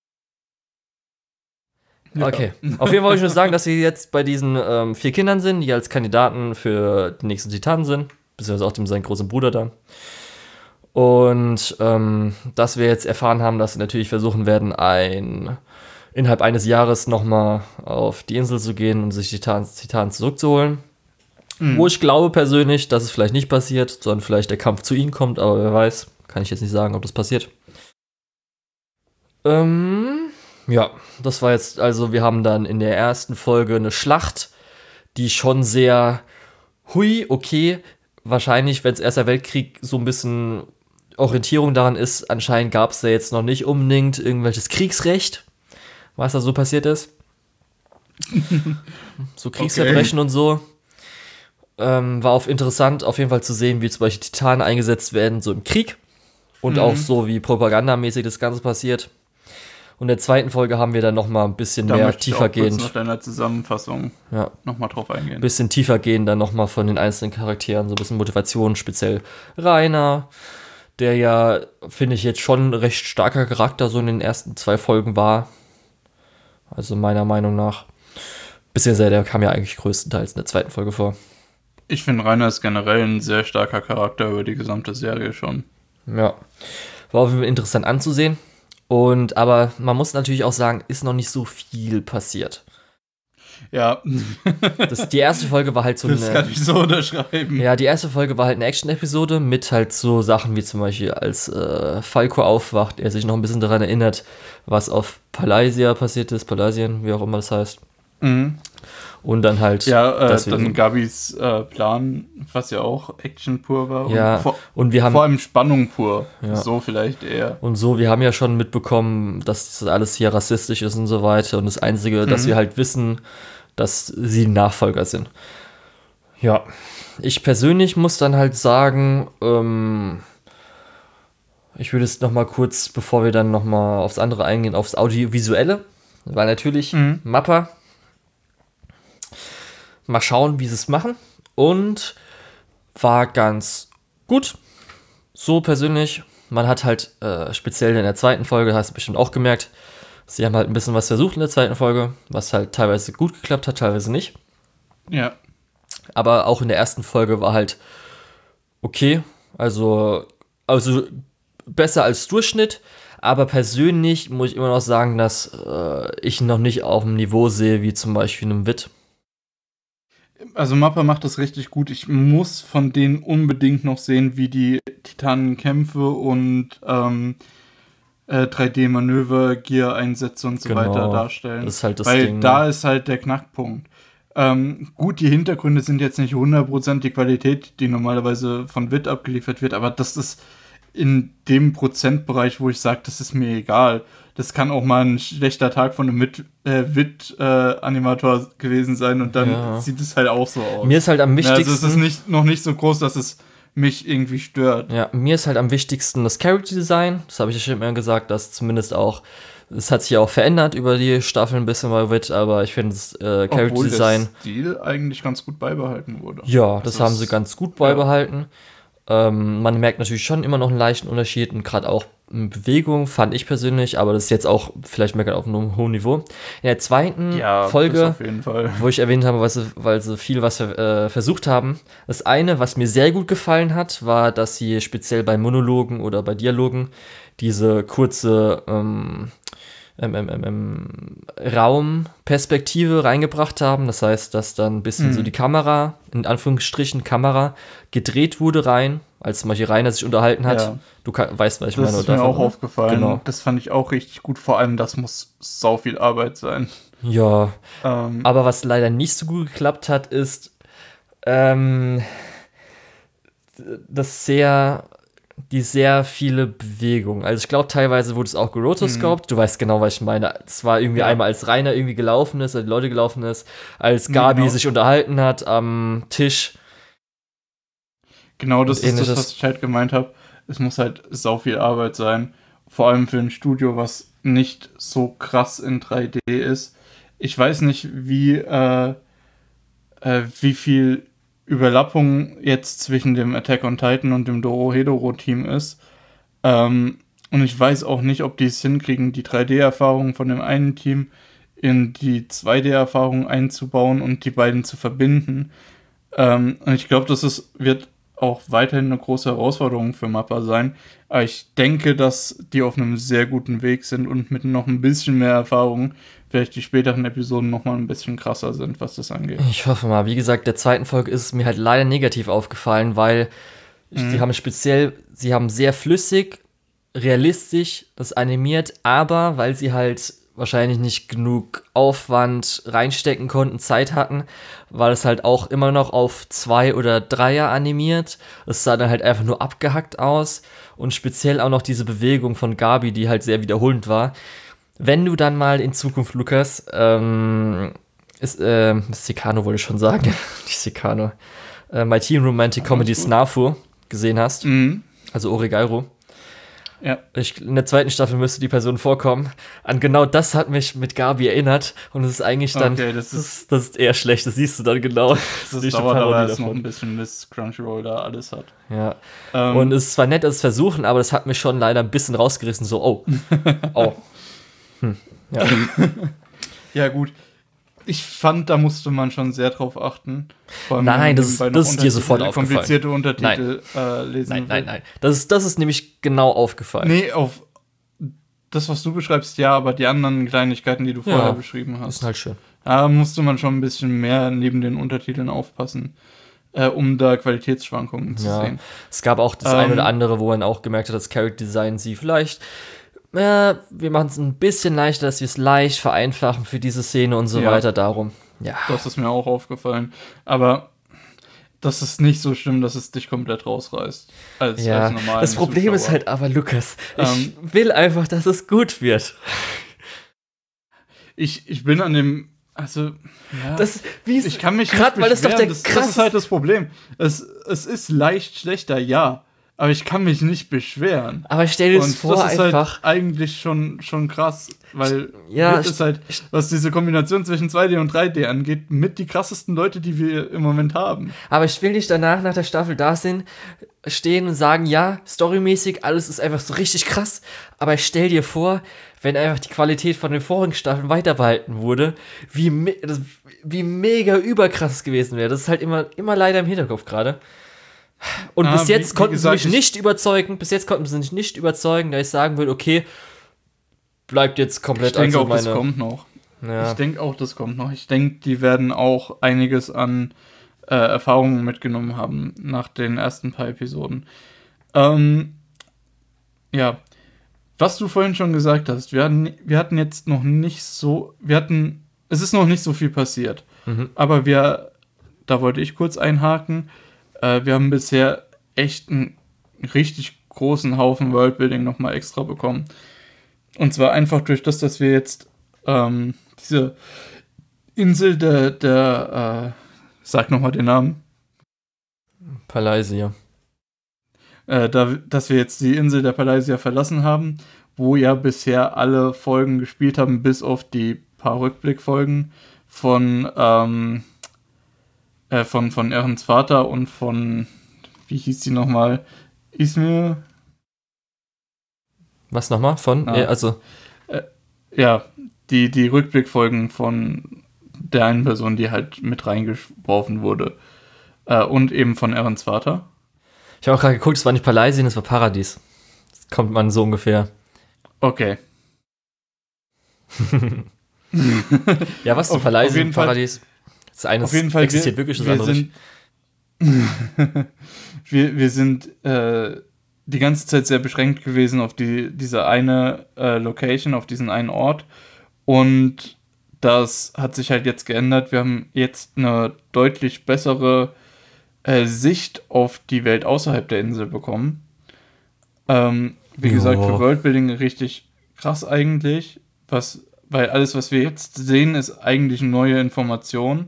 Ja. Okay. Auf jeden Fall wollte ich nur sagen, dass wir jetzt bei diesen 4 Kindern sind, die als Kandidaten für den nächsten Titanen sind. Beziehungsweise auch seinen großen Bruder dann. Und dass wir jetzt erfahren haben, dass sie natürlich versuchen werden, innerhalb eines Jahres nochmal auf die Insel zu gehen und sich Titanen zurückzuholen. Wo ich glaube persönlich, dass es vielleicht nicht passiert, sondern vielleicht der Kampf zu ihnen kommt, aber wer weiß, kann ich jetzt nicht sagen, ob das passiert. Ja, das war jetzt, also wir haben dann in der ersten Folge eine Schlacht, die schon sehr, okay, wahrscheinlich, wenn es Erster Weltkrieg so ein bisschen Orientierung daran ist, anscheinend gab es da jetzt noch nicht unbedingt irgendwelches Kriegsrecht, was da so passiert ist. So Kriegsverbrechen und so. War interessant, auf jeden Fall zu sehen, wie zum Beispiel Titanen eingesetzt werden, so im Krieg. Und auch so, wie propagandamäßig das Ganze passiert. Und in der zweiten Folge haben wir dann nochmal ein bisschen mehr tiefergehend. Nach deiner Zusammenfassung nochmal drauf eingehen. Ein bisschen tiefergehend dann nochmal von den einzelnen Charakteren, so ein bisschen Motivation, speziell Rainer, der ja, finde ich, jetzt schon ein recht starker Charakter so in den ersten 2 Folgen war. Also meiner Meinung nach. Beziehungsweise der kam ja eigentlich größtenteils in der zweiten Folge vor. Ich finde, Rainer ist generell ein sehr starker Charakter über die gesamte Serie schon. Ja, war auf jeden Fall interessant anzusehen. Aber man muss natürlich auch sagen, ist noch nicht so viel passiert. Ja. Die erste Folge war halt so das kann ich so unterschreiben. Ja, die erste Folge war halt eine Action-Episode mit halt so Sachen wie zum Beispiel, als Falco aufwacht, er sich noch ein bisschen daran erinnert, was auf Palaisia passiert ist, Palaisien, wie auch immer das heißt. Mhm. Und dann halt... Ja, dann Gabis Plan, was ja auch Action pur war. Ja, und wir haben... Vor allem Spannung pur, so vielleicht eher. Und so, wir haben ja schon mitbekommen, dass das alles hier rassistisch ist und so weiter. Und das Einzige, dass wir halt wissen, dass sie Nachfolger sind. Ja, ich persönlich muss dann halt sagen, ich würde jetzt noch mal kurz, bevor wir dann noch mal aufs andere eingehen, aufs Audiovisuelle, weil natürlich Mappa. Mal schauen, wie sie es machen. Und war ganz gut. So persönlich. Man hat halt speziell in der zweiten Folge, hast du bestimmt auch gemerkt, Sie haben halt ein bisschen was versucht in der zweiten Folge, was halt teilweise gut geklappt hat, teilweise nicht. Ja. Aber auch in der ersten Folge war halt okay, also besser als Durchschnitt. Aber persönlich muss ich immer noch sagen, dass ich noch nicht auf dem Niveau sehe, wie zum Beispiel einem Witt. Also Mappa macht das richtig gut. Ich muss von denen unbedingt noch sehen, wie die Titanenkämpfe und 3D-Manöver, Gear-Einsätze und so weiter darstellen. Das ist halt das Weil Ding. da ist halt der Knackpunkt. Gut, die Hintergründe sind jetzt nicht 100% die Qualität, die normalerweise von Witt abgeliefert wird, aber das ist in dem Prozentbereich, wo ich sage, das ist mir egal. Das kann auch mal ein schlechter Tag von einem Witt-Animator gewesen sein und dann sieht es halt auch so aus. Mir ist halt am wichtigsten... Also es ist noch nicht so groß, dass es mich irgendwie stört. Ja, mir ist halt am wichtigsten das Character Design. Das habe ich ja schon immer gesagt, dass zumindest auch... Es hat sich ja auch verändert über die Staffeln ein bisschen bei Witt, aber ich finde das Character Design... Obwohl der Stil eigentlich ganz gut beibehalten wurde. Ja, das haben sie ganz gut beibehalten. Man merkt natürlich schon immer noch einen leichten Unterschied und gerade auch in Bewegung, fand ich persönlich, aber das ist jetzt auch vielleicht meckert auf einem hohen Niveau. In der zweiten Folge, auf jeden Fall. wo ich erwähnt habe, weil sie viel was versucht haben, das eine, was mir sehr gut gefallen hat, war, dass sie speziell bei Monologen oder bei Dialogen diese kurze Raumperspektive reingebracht haben. Das heißt, dass dann ein bisschen so die Kamera, in Anführungsstrichen Kamera, gedreht wurde rein, als zum Beispiel Rainer sich unterhalten hat. Ja. Du weißt, was ich meine. Das ist mir auch aufgefallen. Genau. Das fand ich auch richtig gut. Vor allem, das muss sau viel Arbeit sein. Ja, aber was leider nicht so gut geklappt hat, ist die sehr viele Bewegung. Also ich glaube, teilweise wurde es auch gerotoscoped. Du weißt genau, was ich meine. Es war irgendwie einmal, als Rainer irgendwie gelaufen ist, als die Leute gelaufen ist, als Gabi sich unterhalten hat am Tisch. Genau, das ist das, was ich halt gemeint habe. Es muss halt sau viel Arbeit sein. Vor allem für ein Studio, was nicht so krass in 3D ist. Ich weiß nicht, wie viel Überlappung jetzt zwischen dem Attack on Titan und dem Dorohedoro-Team ist. Und ich weiß auch nicht, ob die es hinkriegen, die 3D-Erfahrung von dem einen Team in die 2D-Erfahrung einzubauen und die beiden zu verbinden. Und ich glaube, wird auch weiterhin eine große Herausforderung für Mappa sein. Aber ich denke, dass die auf einem sehr guten Weg sind und mit noch ein bisschen mehr Erfahrung vielleicht die späteren Episoden noch mal ein bisschen krasser sind, was das angeht. Ich hoffe mal. Wie gesagt, der zweiten Folge ist es mir halt leider negativ aufgefallen, weil sie haben sehr flüssig, realistisch das animiert, aber weil sie halt wahrscheinlich nicht genug Aufwand reinstecken konnten, Zeit hatten, war das halt auch immer noch auf 2 oder 3er animiert. Es sah dann halt einfach nur abgehackt aus und speziell auch noch diese Bewegung von Gabi, die halt sehr wiederholend war. Wenn du dann mal in Zukunft, Lukas, Secano wollte ich schon sagen, nicht Secano, My Teen Romantic Comedy Snafu gesehen hast, also Oregairo. Ja. In der zweiten Staffel müsste die Person vorkommen. An genau das hat mich mit Gabi erinnert. Und es ist eigentlich dann, das ist eher schlecht, das siehst du dann genau. Das dauert aber jetzt noch ein bisschen, bis Crunchyroll da alles hat. Ja. Und es ist zwar nett, dass es versuchen, aber das hat mich schon leider ein bisschen rausgerissen. So, oh. Ja. Ja, gut. Ich fand, da musste man schon sehr drauf achten. Nein, das ist dir sofort aufgefallen. Komplizierte Untertitel lesen. Nein. Das ist nämlich genau aufgefallen. Nee, auf das, was du beschreibst, ja, aber die anderen Kleinigkeiten, die du vorher beschrieben hast. Ist halt schön. Da musste man schon ein bisschen mehr neben den Untertiteln aufpassen, um da Qualitätsschwankungen zu sehen. Es gab auch das eine oder andere, wo man auch gemerkt hat, dass Character Design sie vielleicht wir machen es ein bisschen leichter, dass wir es leicht vereinfachen für diese Szene und so weiter. Darum, ja. Das ist mir auch aufgefallen. Aber das ist nicht so schlimm, dass es dich komplett rausreißt. Als normalen das Problem Zuschauer. ist halt aber, Lukas, ich will einfach, dass es gut wird. Ich bin an dem, also, ja. Ich kann mich gerade, weil das doch das ist halt das Problem. Es ist leicht schlechter, ja. aber ich kann mich nicht beschweren. Aber stell dir das vor, das ist einfach. halt eigentlich schon krass, weil Ja, Wirt ist halt, was diese Kombination zwischen 2D und 3D angeht, mit die krassesten Leute, die wir im Moment haben. Aber ich will nicht danach, nach der Staffel stehen und sagen, ja, storymäßig, alles ist einfach so richtig krass. Aber ich stell dir vor, wenn einfach die Qualität von den vorigen Staffeln weiter behalten wurde, wie mega überkrass es gewesen wäre. Das ist halt immer leider im Hinterkopf gerade. Und bis jetzt konnten sie mich nicht überzeugen, dass ich sagen würde, okay, bleibt jetzt komplett. Ich denke auch, das kommt noch. Ja. Ich denke auch, das kommt noch. Ich denke, die werden auch einiges an Erfahrungen mitgenommen haben nach den ersten paar Episoden. Ja, was du vorhin schon gesagt hast, wir hatten jetzt noch nicht so, es ist noch nicht so viel passiert. Aber da wollte ich kurz einhaken, wir haben bisher echt einen richtig großen Haufen Worldbuilding nochmal extra bekommen. Und zwar einfach durch das, dass wir jetzt diese Insel sag nochmal den Namen. Palaisia. Dass wir jetzt die Insel der Palaisia verlassen haben, wo ja bisher alle Folgen gespielt haben, bis auf die paar Rückblickfolgen von Erens Vater und von, wie hieß die nochmal? Izmir? Was nochmal? Ja, die Rückblickfolgen von der einen Person, die halt mit reingeworfen wurde. Und eben von Erens Vater. Ich habe auch gerade geguckt, es war nicht Palaisien, es war Paradies. Das kommt man so ungefähr. Okay. Ja, was ist Palaisien, Paradies? Das eine auf jeden Fall existiert wirklich, das andere nicht. Wir sind die ganze Zeit sehr beschränkt gewesen auf diese eine Location, auf diesen einen Ort. Und das hat sich halt jetzt geändert. Wir haben jetzt eine deutlich bessere Sicht auf die Welt außerhalb der Insel bekommen. Wie gesagt, für Worldbuilding richtig krass eigentlich. Weil alles, was wir jetzt sehen, ist eigentlich neue Information.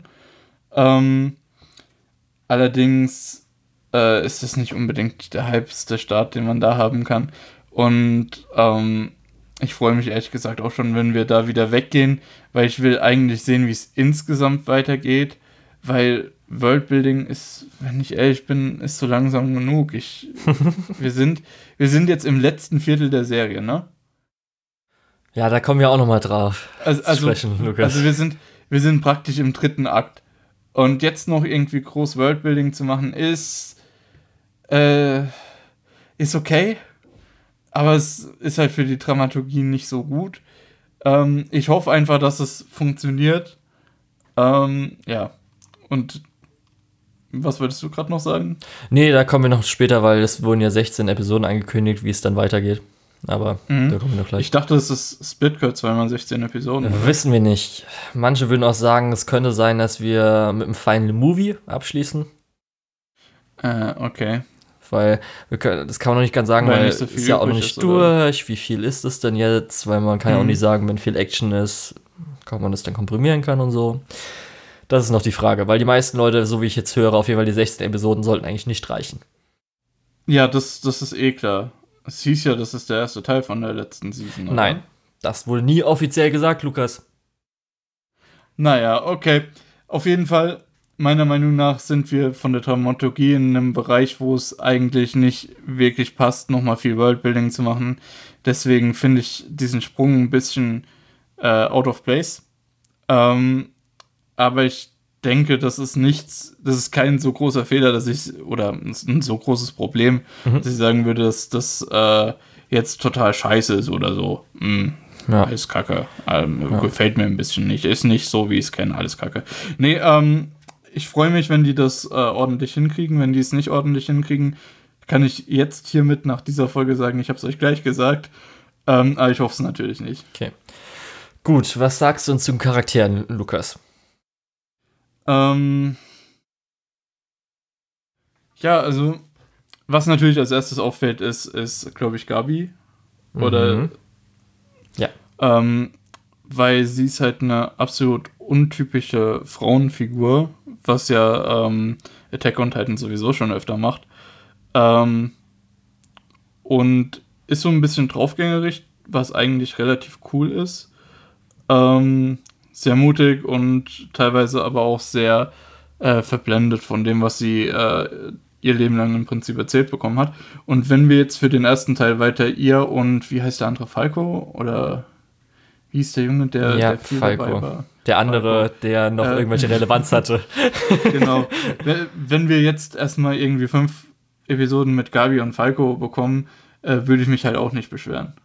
Allerdings ist es nicht unbedingt der hypeste Start, den man da haben kann. Und ich freue mich ehrlich gesagt auch schon, wenn wir da wieder weggehen, weil ich will eigentlich sehen, wie es insgesamt weitergeht, weil Worldbuilding ist, wenn ich ehrlich bin, ist so langsam genug. Wir sind jetzt im letzten Viertel der Serie, ne? Ja, da kommen wir auch nochmal drauf zu sprechen, Lukas. Also wir sind praktisch im 3. Akt. Und jetzt noch irgendwie groß Worldbuilding zu machen, ist okay. Aber es ist halt für die Dramaturgie nicht so gut. Ich hoffe einfach, dass es funktioniert. Ja. Und was wolltest du gerade noch sagen? Nee, da kommen wir noch später, weil es wurden ja 16 Episoden angekündigt, wie es dann weitergeht. Aber da kommen wir noch gleich. Ich dachte, es ist Splitcut, weil man 16 Episoden hat. Wissen wir nicht. Manche würden auch sagen, es könnte sein, dass wir mit einem Final Movie abschließen. Okay. Weil das kann man noch nicht ganz sagen, weil es so ist ja auch noch nicht durch. Wie viel ist es denn jetzt? Weil man kann ja auch nicht sagen, wenn viel Action ist, ob man das dann komprimieren kann und so. Das ist noch die Frage, weil die meisten Leute, so wie ich jetzt höre, auf jeden Fall die 16 Episoden sollten eigentlich nicht reichen. Ja, das ist eh klar. Es hieß ja, das ist der erste Teil von der letzten Season, oder? Nein, das wurde nie offiziell gesagt, Lukas. Naja, okay. Auf jeden Fall, meiner Meinung nach sind wir von der Dramaturgie in einem Bereich, wo es eigentlich nicht wirklich passt, nochmal viel Worldbuilding zu machen. Deswegen finde ich diesen Sprung ein bisschen out of place. Aber ich denke, das ist kein so großer Fehler, oder ein so großes Problem, dass ich sagen würde, dass das jetzt total scheiße ist oder so. Ja. Alles Kacke. Gefällt mir ein bisschen nicht. Ist nicht so, wie ich es kenne, alles Kacke. Nee, ich freue mich, wenn die das ordentlich hinkriegen. Wenn die es nicht ordentlich hinkriegen, kann ich jetzt hiermit nach dieser Folge sagen, ich habe es euch gleich gesagt. Aber ich hoffe es natürlich nicht. Okay. Gut, was sagst du uns zum Charakteren, Lukas? Ja, also, was natürlich als erstes auffällt, ist glaube ich, Gabi. Oder. Ja. Weil sie ist halt eine absolut untypische Frauenfigur, was ja Attack on Titan sowieso schon öfter macht. und ist so ein bisschen draufgängerisch, was eigentlich relativ cool ist. Sehr mutig und teilweise aber auch sehr verblendet von dem, was sie ihr Leben lang im Prinzip erzählt bekommen hat. Und wenn wir jetzt für den ersten Teil weiter ihr und, wie heißt der andere, Falco? Oder wie hieß der Junge, der viel Falco. dabei war? Der andere, Falco. der noch irgendwelche Relevanz hatte. Genau. Wenn wir jetzt erstmal irgendwie 5 Episoden mit Gabi und Falco bekommen, würde ich mich halt auch nicht beschweren.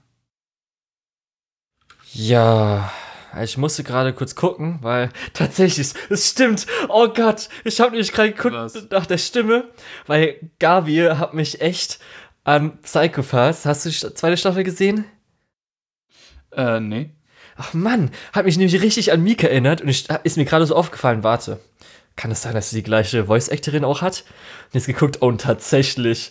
Ja, ich musste gerade kurz gucken, weil tatsächlich, es stimmt. Oh Gott, ich habe nämlich gerade geguckt nach der Stimme, weil Gabi hat mich echt an Psycho-Pass. Hast du die zweite Staffel gesehen? Nee. Ach Mann, hat mich nämlich richtig an Mika erinnert und ist mir gerade so aufgefallen, warte. Kann es sein, dass sie die gleiche Voice-Actorin auch hat? Und jetzt geguckt, und tatsächlich.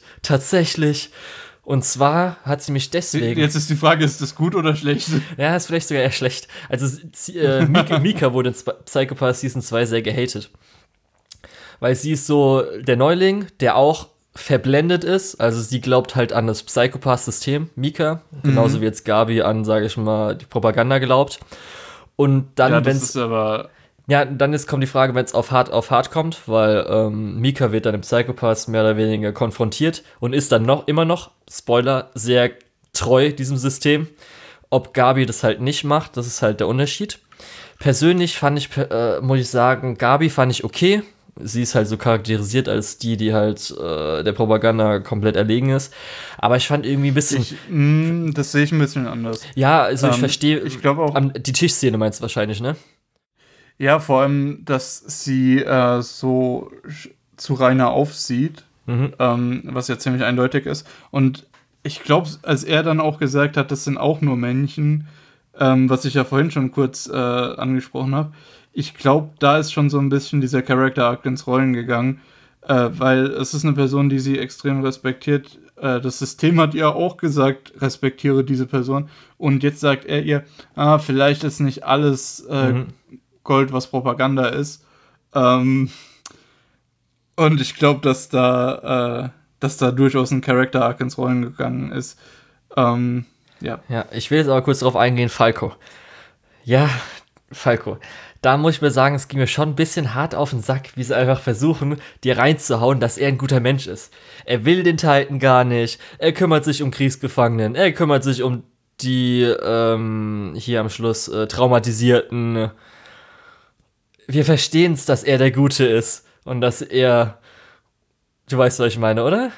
Und zwar hat sie mich deswegen... Jetzt ist die Frage, ist das gut oder schlecht? Ja, ist vielleicht sogar eher schlecht. Also Mika wurde in Psycho Pass Season 2 sehr gehatet. Weil sie ist so der Neuling, der auch verblendet ist. Also sie glaubt halt an das Psycho Pass-System, Mika. Genauso wie jetzt Gabi an, sage ich mal, die Propaganda glaubt. Und dann, ja, das ist aber... Ja, dann kommt die Frage, wenn es auf hart kommt, weil Mika wird dann im Psycho-Pass mehr oder weniger konfrontiert und ist dann immer noch, Spoiler, sehr treu diesem System. Ob Gabi das halt nicht macht, das ist halt der Unterschied. Persönlich muss ich sagen, Gabi fand ich okay. Sie ist halt so charakterisiert als die halt der Propaganda komplett erlegen ist. Aber ich fand irgendwie ein bisschen... das sehe ich ein bisschen anders. Ja, also ich verstehe... Ich glaube auch... Die Tischszene meinst du wahrscheinlich, ne? Ja, vor allem, dass sie so zu Rainer aufsieht, was ja ziemlich eindeutig ist. Und ich glaube, als er dann auch gesagt hat, das sind auch nur Männchen, was ich ja vorhin schon kurz angesprochen habe, ich glaube, da ist schon so ein bisschen dieser Character-Arc ins Rollen gegangen, weil es ist eine Person, die sie extrem respektiert. Das System hat ihr auch gesagt, respektiere diese Person. Und jetzt sagt er ihr, vielleicht ist nicht alles Gold, was Propaganda ist. Und ich glaube, dass da durchaus ein Character-Arc ins Rollen gegangen ist. Ja. Ja, ich will jetzt aber kurz darauf eingehen, Falco. Ja, Falco. Da muss ich mir sagen, es ging mir schon ein bisschen hart auf den Sack, wie sie einfach versuchen, dir reinzuhauen, dass er ein guter Mensch ist. Er will den Titan gar nicht, er kümmert sich um Kriegsgefangenen, er kümmert sich um die, hier am Schluss, Traumatisierten. Wir verstehen es, dass er der Gute ist und dass er... Du weißt, was ich meine, oder?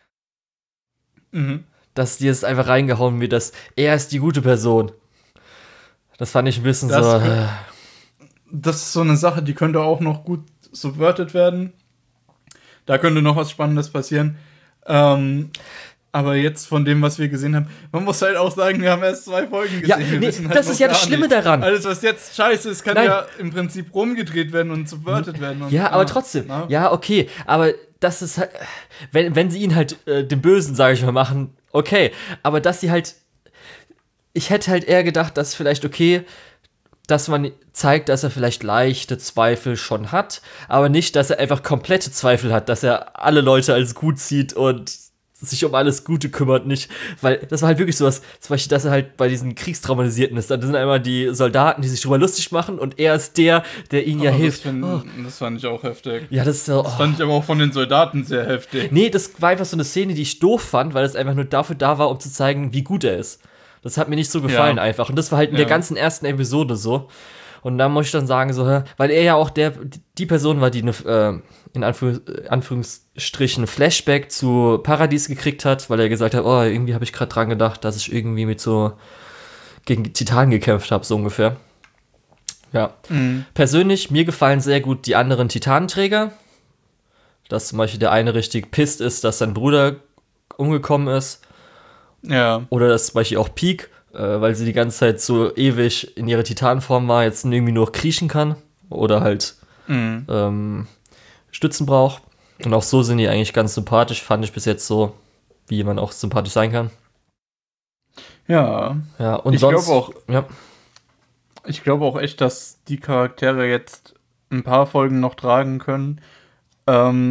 Mhm. Dass dir es einfach reingehauen wird, dass er ist die gute Person. Das fand ich ein bisschen Das ist so eine Sache, die könnte auch noch gut subverted werden. Da könnte noch was Spannendes passieren. Aber jetzt von dem, was wir gesehen haben, man muss halt auch sagen, wir haben erst 2 Folgen gesehen. Ja, wir wissen halt das ist ja das Schlimme daran. Alles, was jetzt scheiße ist, kann ja im Prinzip rumgedreht werden und subverted werden. Und, ja, aber trotzdem. Ja, okay. Aber das ist halt, wenn sie ihn halt den Bösen, sage ich mal, machen, okay. Aber dass sie halt, ich hätte halt eher gedacht, dass vielleicht okay, dass man zeigt, dass er vielleicht leichte Zweifel schon hat, aber nicht, dass er einfach komplette Zweifel hat, dass er alle Leute als gut sieht und sich um alles Gute kümmert, nicht, weil das war halt wirklich sowas, zum Beispiel, dass er halt bei diesen Kriegstraumatisierten ist, da sind einmal die Soldaten, die sich drüber lustig machen und er ist der ihnen ja hilft. Das fand ich auch heftig. Ja, das fand ich aber auch von den Soldaten sehr heftig. Nee, das war einfach so eine Szene, die ich doof fand, weil es einfach nur dafür da war, um zu zeigen, wie gut er ist. Das hat mir nicht so gefallen einfach und das war halt in der ganzen ersten Episode so. Und da muss ich dann sagen, so, weil er ja auch die Person war, die eine, in Anführungsstrichen Flashback zu Paradies gekriegt hat, weil er gesagt hat, oh, irgendwie habe ich gerade dran gedacht, dass ich irgendwie mit so gegen Titanen gekämpft habe, so ungefähr. Ja. Persönlich, mir gefallen sehr gut die anderen Titanenträger. Dass zum Beispiel der eine richtig pisst ist, dass sein Bruder umgekommen ist. Ja. Oder dass zum Beispiel auch Peak, weil sie die ganze Zeit so ewig in ihrer Titanform war, jetzt irgendwie nur kriechen kann oder halt Stützen braucht. Und auch so sind die eigentlich ganz sympathisch, fand ich bis jetzt so, wie man auch sympathisch sein kann. Ja. Ja, und ich sonst... Ich glaube auch echt, dass die Charaktere jetzt ein paar Folgen noch tragen können.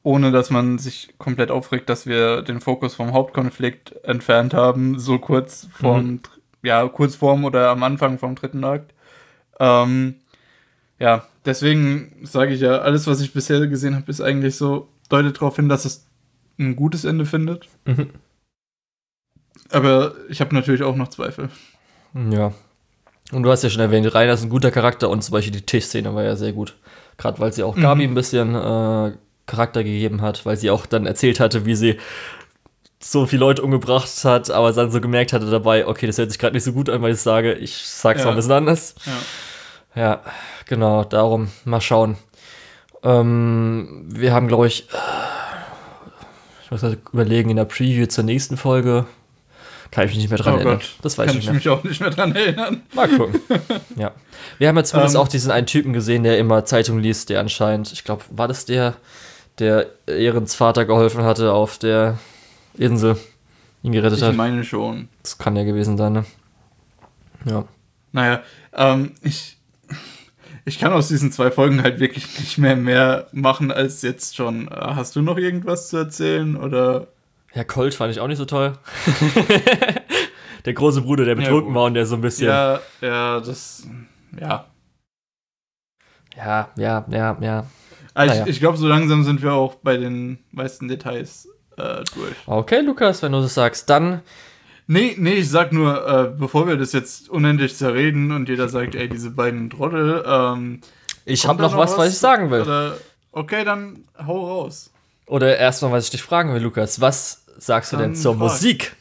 ohne dass man sich komplett aufregt, dass wir den Fokus vom Hauptkonflikt entfernt haben, so kurz kurz vorm oder am Anfang vom dritten Akt. Ja, deswegen sage ich ja, alles, was ich bisher gesehen habe, ist eigentlich so, deutet darauf hin, dass es ein gutes Ende findet. Mhm. Aber ich habe natürlich auch noch Zweifel. Ja. Und du hast ja schon erwähnt, Rainer ist ein guter Charakter und zum Beispiel die Tischszene war ja sehr gut. Gerade weil sie auch Gabi ein bisschen Charakter gegeben hat, weil sie auch dann erzählt hatte, wie sie so viele Leute umgebracht hat, aber dann so gemerkt hatte dabei, okay, das hört sich gerade nicht so gut an, weil ich sage, ich sag's mal ein bisschen anders. Ja, genau, darum, mal schauen. Wir haben, glaube ich muss halt überlegen, in der Preview zur nächsten Folge, kann ich mich nicht mehr dran erinnern. Gott, das weiß ich nicht mehr. Kann ich mich auch nicht mehr dran erinnern. Mal gucken. Ja. Wir haben ja zumindest auch diesen einen Typen gesehen, der immer Zeitung liest, der anscheinend, ich glaube, war das der Ehrens Vater geholfen hatte auf der Insel, ihn gerettet hat. Ich meine schon. Das kann ja gewesen sein, ne? Ja. Naja, ich kann aus diesen 2 Folgen halt wirklich nicht mehr machen als jetzt schon. Hast du noch irgendwas zu erzählen, oder? Ja, Colt fand ich auch nicht so toll. Der große Bruder, der betrunken war und der so ein bisschen... Ja. Also ich glaube, so langsam sind wir auch bei den meisten Details durch. Okay, Lukas, wenn du das sagst, dann... Nee, ich sag nur, bevor wir das jetzt unendlich zerreden und jeder sagt, ey, diese beiden Trottel, ich hab noch was ich sagen will. Oder, okay, dann hau raus. Oder erstmal, was ich dich fragen will, Lukas, was sagst du denn zur Musik?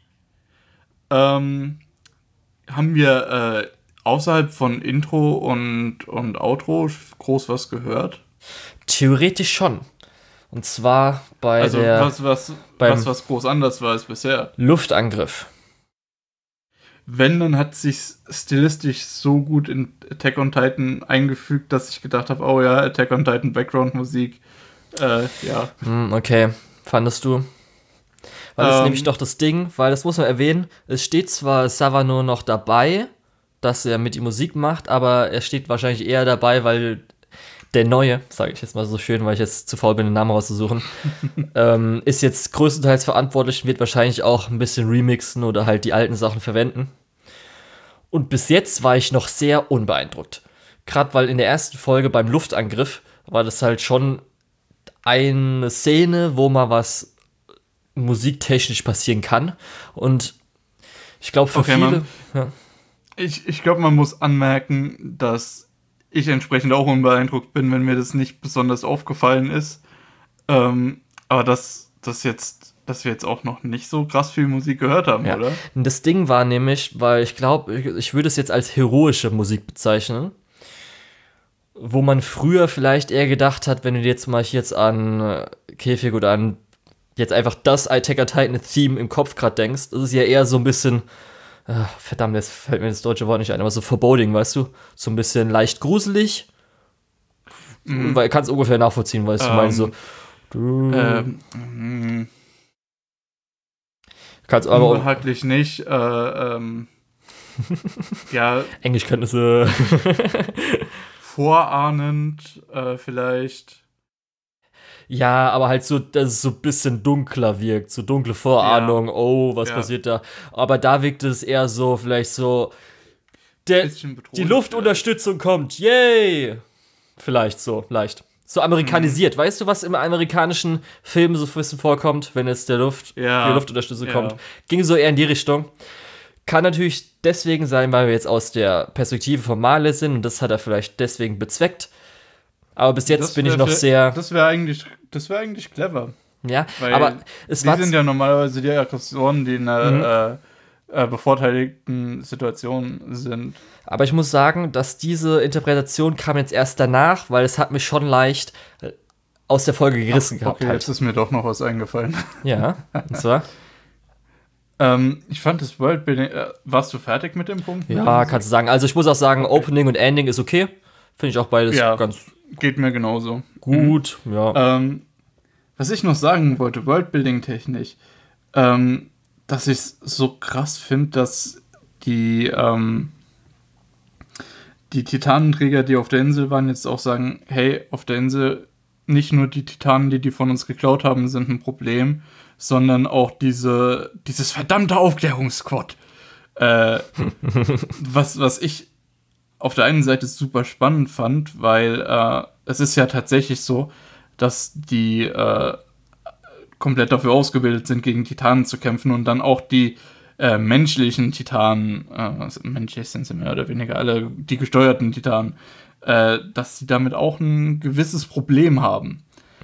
Haben wir außerhalb von Intro und Outro groß was gehört? Theoretisch schon. Und zwar bei was groß anders war als bisher. Luftangriff. Wenn, dann hat sich stilistisch so gut in Attack on Titan eingefügt, dass ich gedacht habe, oh ja, Attack on Titan Background-Musik, ja. Okay, fandest du? Weil das ist nämlich doch das Ding, weil das muss man erwähnen, es steht zwar Savano noch dabei, dass er mit die Musik macht, aber er steht wahrscheinlich eher dabei, weil der Neue, sage ich jetzt mal so schön, weil ich jetzt zu faul bin, den Namen rauszusuchen, ist jetzt größtenteils verantwortlich und wird wahrscheinlich auch ein bisschen remixen oder halt die alten Sachen verwenden. Und bis jetzt war ich noch sehr unbeeindruckt. Gerade weil in der ersten Folge beim Luftangriff war das halt schon eine Szene, wo mal was musiktechnisch passieren kann. Und ich glaube, für viele... Ja. Ich glaube, man muss anmerken, dass ich entsprechend auch unbeeindruckt bin, wenn mir das nicht besonders aufgefallen ist. Aber dass wir jetzt auch noch nicht so krass viel Musik gehört haben, ja. Oder? Das Ding war nämlich, weil ich glaube, ich würde es jetzt als heroische Musik bezeichnen, wo man früher vielleicht eher gedacht hat, wenn du jetzt mal jetzt an Käfig oder an jetzt einfach das Attack on Titan Theme im Kopf gerade denkst, das ist ja eher so ein bisschen verdammt, jetzt fällt mir das deutsche Wort nicht ein, aber so foreboding, weißt du? So ein bisschen leicht gruselig. Weil ich kann es ungefähr nachvollziehen, weißt du, meinst so. Kannst aber unbehaglich nicht. Ja. Englischkenntnisse. Vorahnend, vielleicht. Ja, aber halt so, dass es so ein bisschen dunkler wirkt, so dunkle Vorahnung, ja. Oh, was passiert da? Aber da wirkt es eher so, vielleicht so, die Luftunterstützung kommt, yay! Vielleicht so, leicht. So amerikanisiert, weißt du, was im amerikanischen Film so ein bisschen vorkommt, wenn jetzt die Luftunterstützung kommt? Ging so eher in die Richtung. Kann natürlich deswegen sein, weil wir jetzt aus der Perspektive von Marley sind und das hat er vielleicht deswegen bezweckt. Aber bis jetzt bin ich noch sehr... Das wäre eigentlich clever. Ja, weil aber es war... Die sind ja normalerweise die Aggressoren, die in einer bevorteiligten Situation sind. Aber ich muss sagen, dass diese Interpretation kam jetzt erst danach, weil es hat mich schon leicht aus der Folge gerissen gehabt. Okay, jetzt ist mir doch noch was eingefallen. Ja, und zwar... ich fand das Worldbuilding... warst du fertig mit dem Punkt? Ja, kannst du sagen. Also ich muss auch sagen, Opening und Ending ist okay. Finde ich auch beides ganz... Geht mir genauso. Gut, ja. Was ich noch sagen wollte, Worldbuilding-technisch, dass ich es so krass finde, dass die Titanenträger, die auf der Insel waren, jetzt auch sagen, hey, auf der Insel nicht nur die Titanen, die von uns geklaut haben, sind ein Problem, sondern auch dieses verdammte Aufklärungsquad. Was ich auf der einen Seite super spannend fand, weil es ist ja tatsächlich so, dass die komplett dafür ausgebildet sind, gegen Titanen zu kämpfen und dann auch die menschlichen Titanen, menschlich sind sie mehr oder weniger alle, die gesteuerten Titanen, dass sie damit auch ein gewisses Problem haben.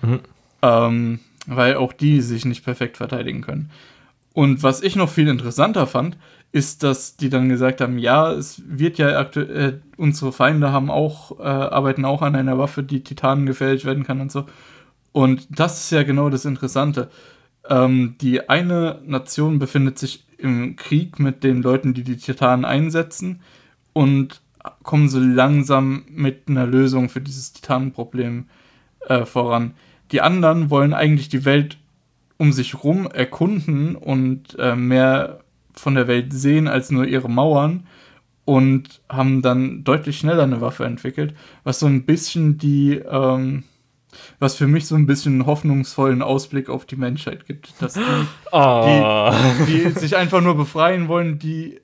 Weil auch die sich nicht perfekt verteidigen können. Und was ich noch viel interessanter fand, ist, dass die dann gesagt haben, ja, es wird ja unsere Feinde arbeiten auch an einer Waffe, die Titanen gefährlich werden kann und so. Und das ist ja genau das Interessante. Die eine Nation befindet sich im Krieg mit den Leuten, die Titanen einsetzen und kommen so langsam mit einer Lösung für dieses Titanenproblem voran. Die anderen wollen eigentlich die Welt um sich rum erkunden und mehr von der Welt sehen als nur ihre Mauern und haben dann deutlich schneller eine Waffe entwickelt, was so ein bisschen was für mich so ein bisschen einen hoffnungsvollen Ausblick auf die Menschheit gibt, dass die sich einfach nur befreien wollen, die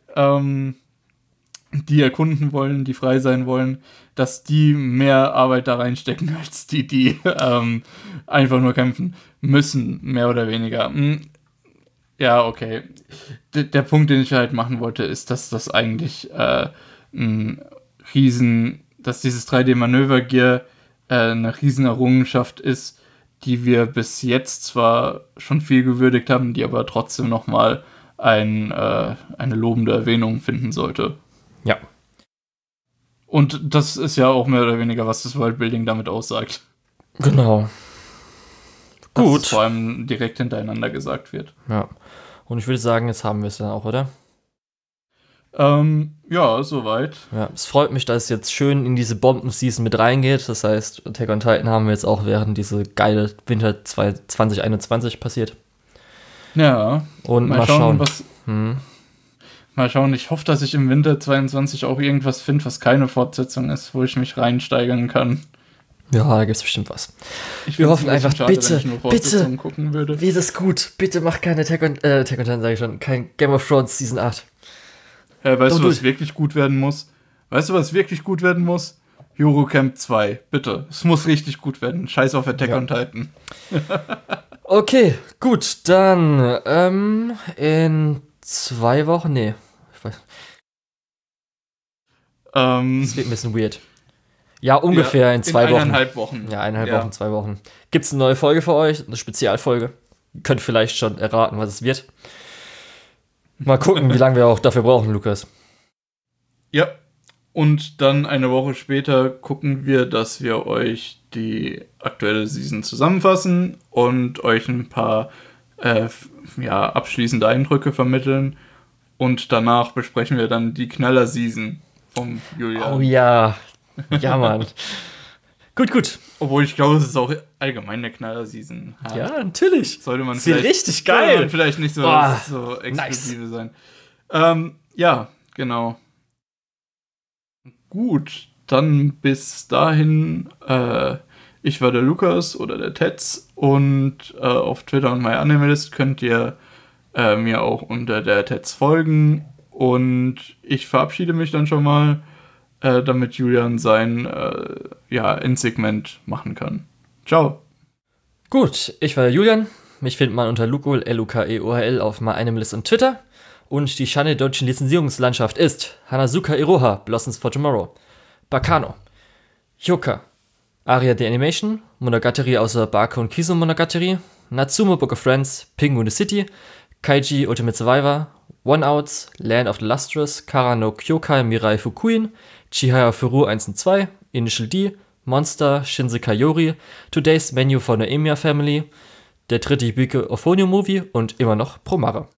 erkunden wollen, die frei sein wollen, dass die mehr Arbeit da reinstecken, als die einfach nur kämpfen müssen, mehr oder weniger. Ja, okay. Der Punkt, den ich halt machen wollte, ist, dass das eigentlich dass dieses 3D-Manöver-Gear eine Riesenerrungenschaft ist, die wir bis jetzt zwar schon viel gewürdigt haben, die aber trotzdem nochmal eine lobende Erwähnung finden sollte. Ja. Und das ist ja auch mehr oder weniger, was das Worldbuilding damit aussagt. Genau. Gut. Dass es vor allem direkt hintereinander gesagt wird. Ja. Und ich würde sagen, jetzt haben wir es dann auch, oder? Ja, soweit. Ja, es freut mich, dass es jetzt schön in diese Bomben-Season mit reingeht. Das heißt, Attack on Titan haben wir jetzt auch während diese geile Winter 2021 passiert. Ja. Und mal schauen. Mal schauen, ich hoffe, dass ich im Winter 22 auch irgendwas finde, was keine Fortsetzung ist, wo ich mich reinsteigern kann. Ja, da gibt es bestimmt was. Wir hoffen einfach, schade, bitte, gucken würde. wie ist es gut? Bitte mach keine Attack on Titan, sage ich schon, kein Game of Thrones Season 8. Weißt du, was wirklich gut werden muss? Hero Camp 2, bitte. Es muss richtig gut werden. Scheiß auf Attack on Titan. Okay, gut, dann in 2 Wochen, nee. Ich weiß. Das wird ein bisschen weird. Ja, ungefähr in 2 Wochen. 1,5 Wochen. Ja, 1,5 Wochen, 2 Wochen. Gibt's eine neue Folge für euch? Eine Spezialfolge? Ihr könnt vielleicht schon erraten, was es wird. Mal gucken, wie lange wir auch dafür brauchen, Lukas. Ja, und dann eine Woche später gucken wir, dass wir euch die aktuelle Season zusammenfassen und euch ein paar abschließende Eindrücke vermitteln. Und danach besprechen wir dann die Knaller-Season vom Julian. Oh ja, ja, Mann. Gut. Obwohl ich glaube, es ist auch allgemein eine Knaller-Season. Ja, natürlich. Sollte man richtig geil. Vielleicht nicht so exklusive sein. Ja, genau. Gut, dann bis dahin, ich war der Lukas oder der Tetz und auf Twitter und MyAnimalist könnt ihr mir auch unter der Tetz folgen und ich verabschiede mich dann schon mal, damit Julian sein Endsegment machen kann. Ciao. Gut, ich war der Julian. Mich findet man unter Lukol, Lukeohl auf MyAnimalist und Twitter. Und die Schande der deutschen Lizenzierungslandschaft ist Hanazuka Iroha, Blossoms for Tomorrow, Bakano, Hyoka, Aria the Animation, Monogatari außer Bako und Kiso Monogatari, Natsumo Book of Friends, Pingu the City, Kaiji Ultimate Survivor, One Outs, Land of the Lustrous, Kara no Kyokai Mirai Fukuin, Chihaya Furu 1 und 2, Initial D, Monster, Shinsekai Yori, Today's Menu for the Emiya Family, der dritte Hibike Ophonio Movie und immer noch Promare.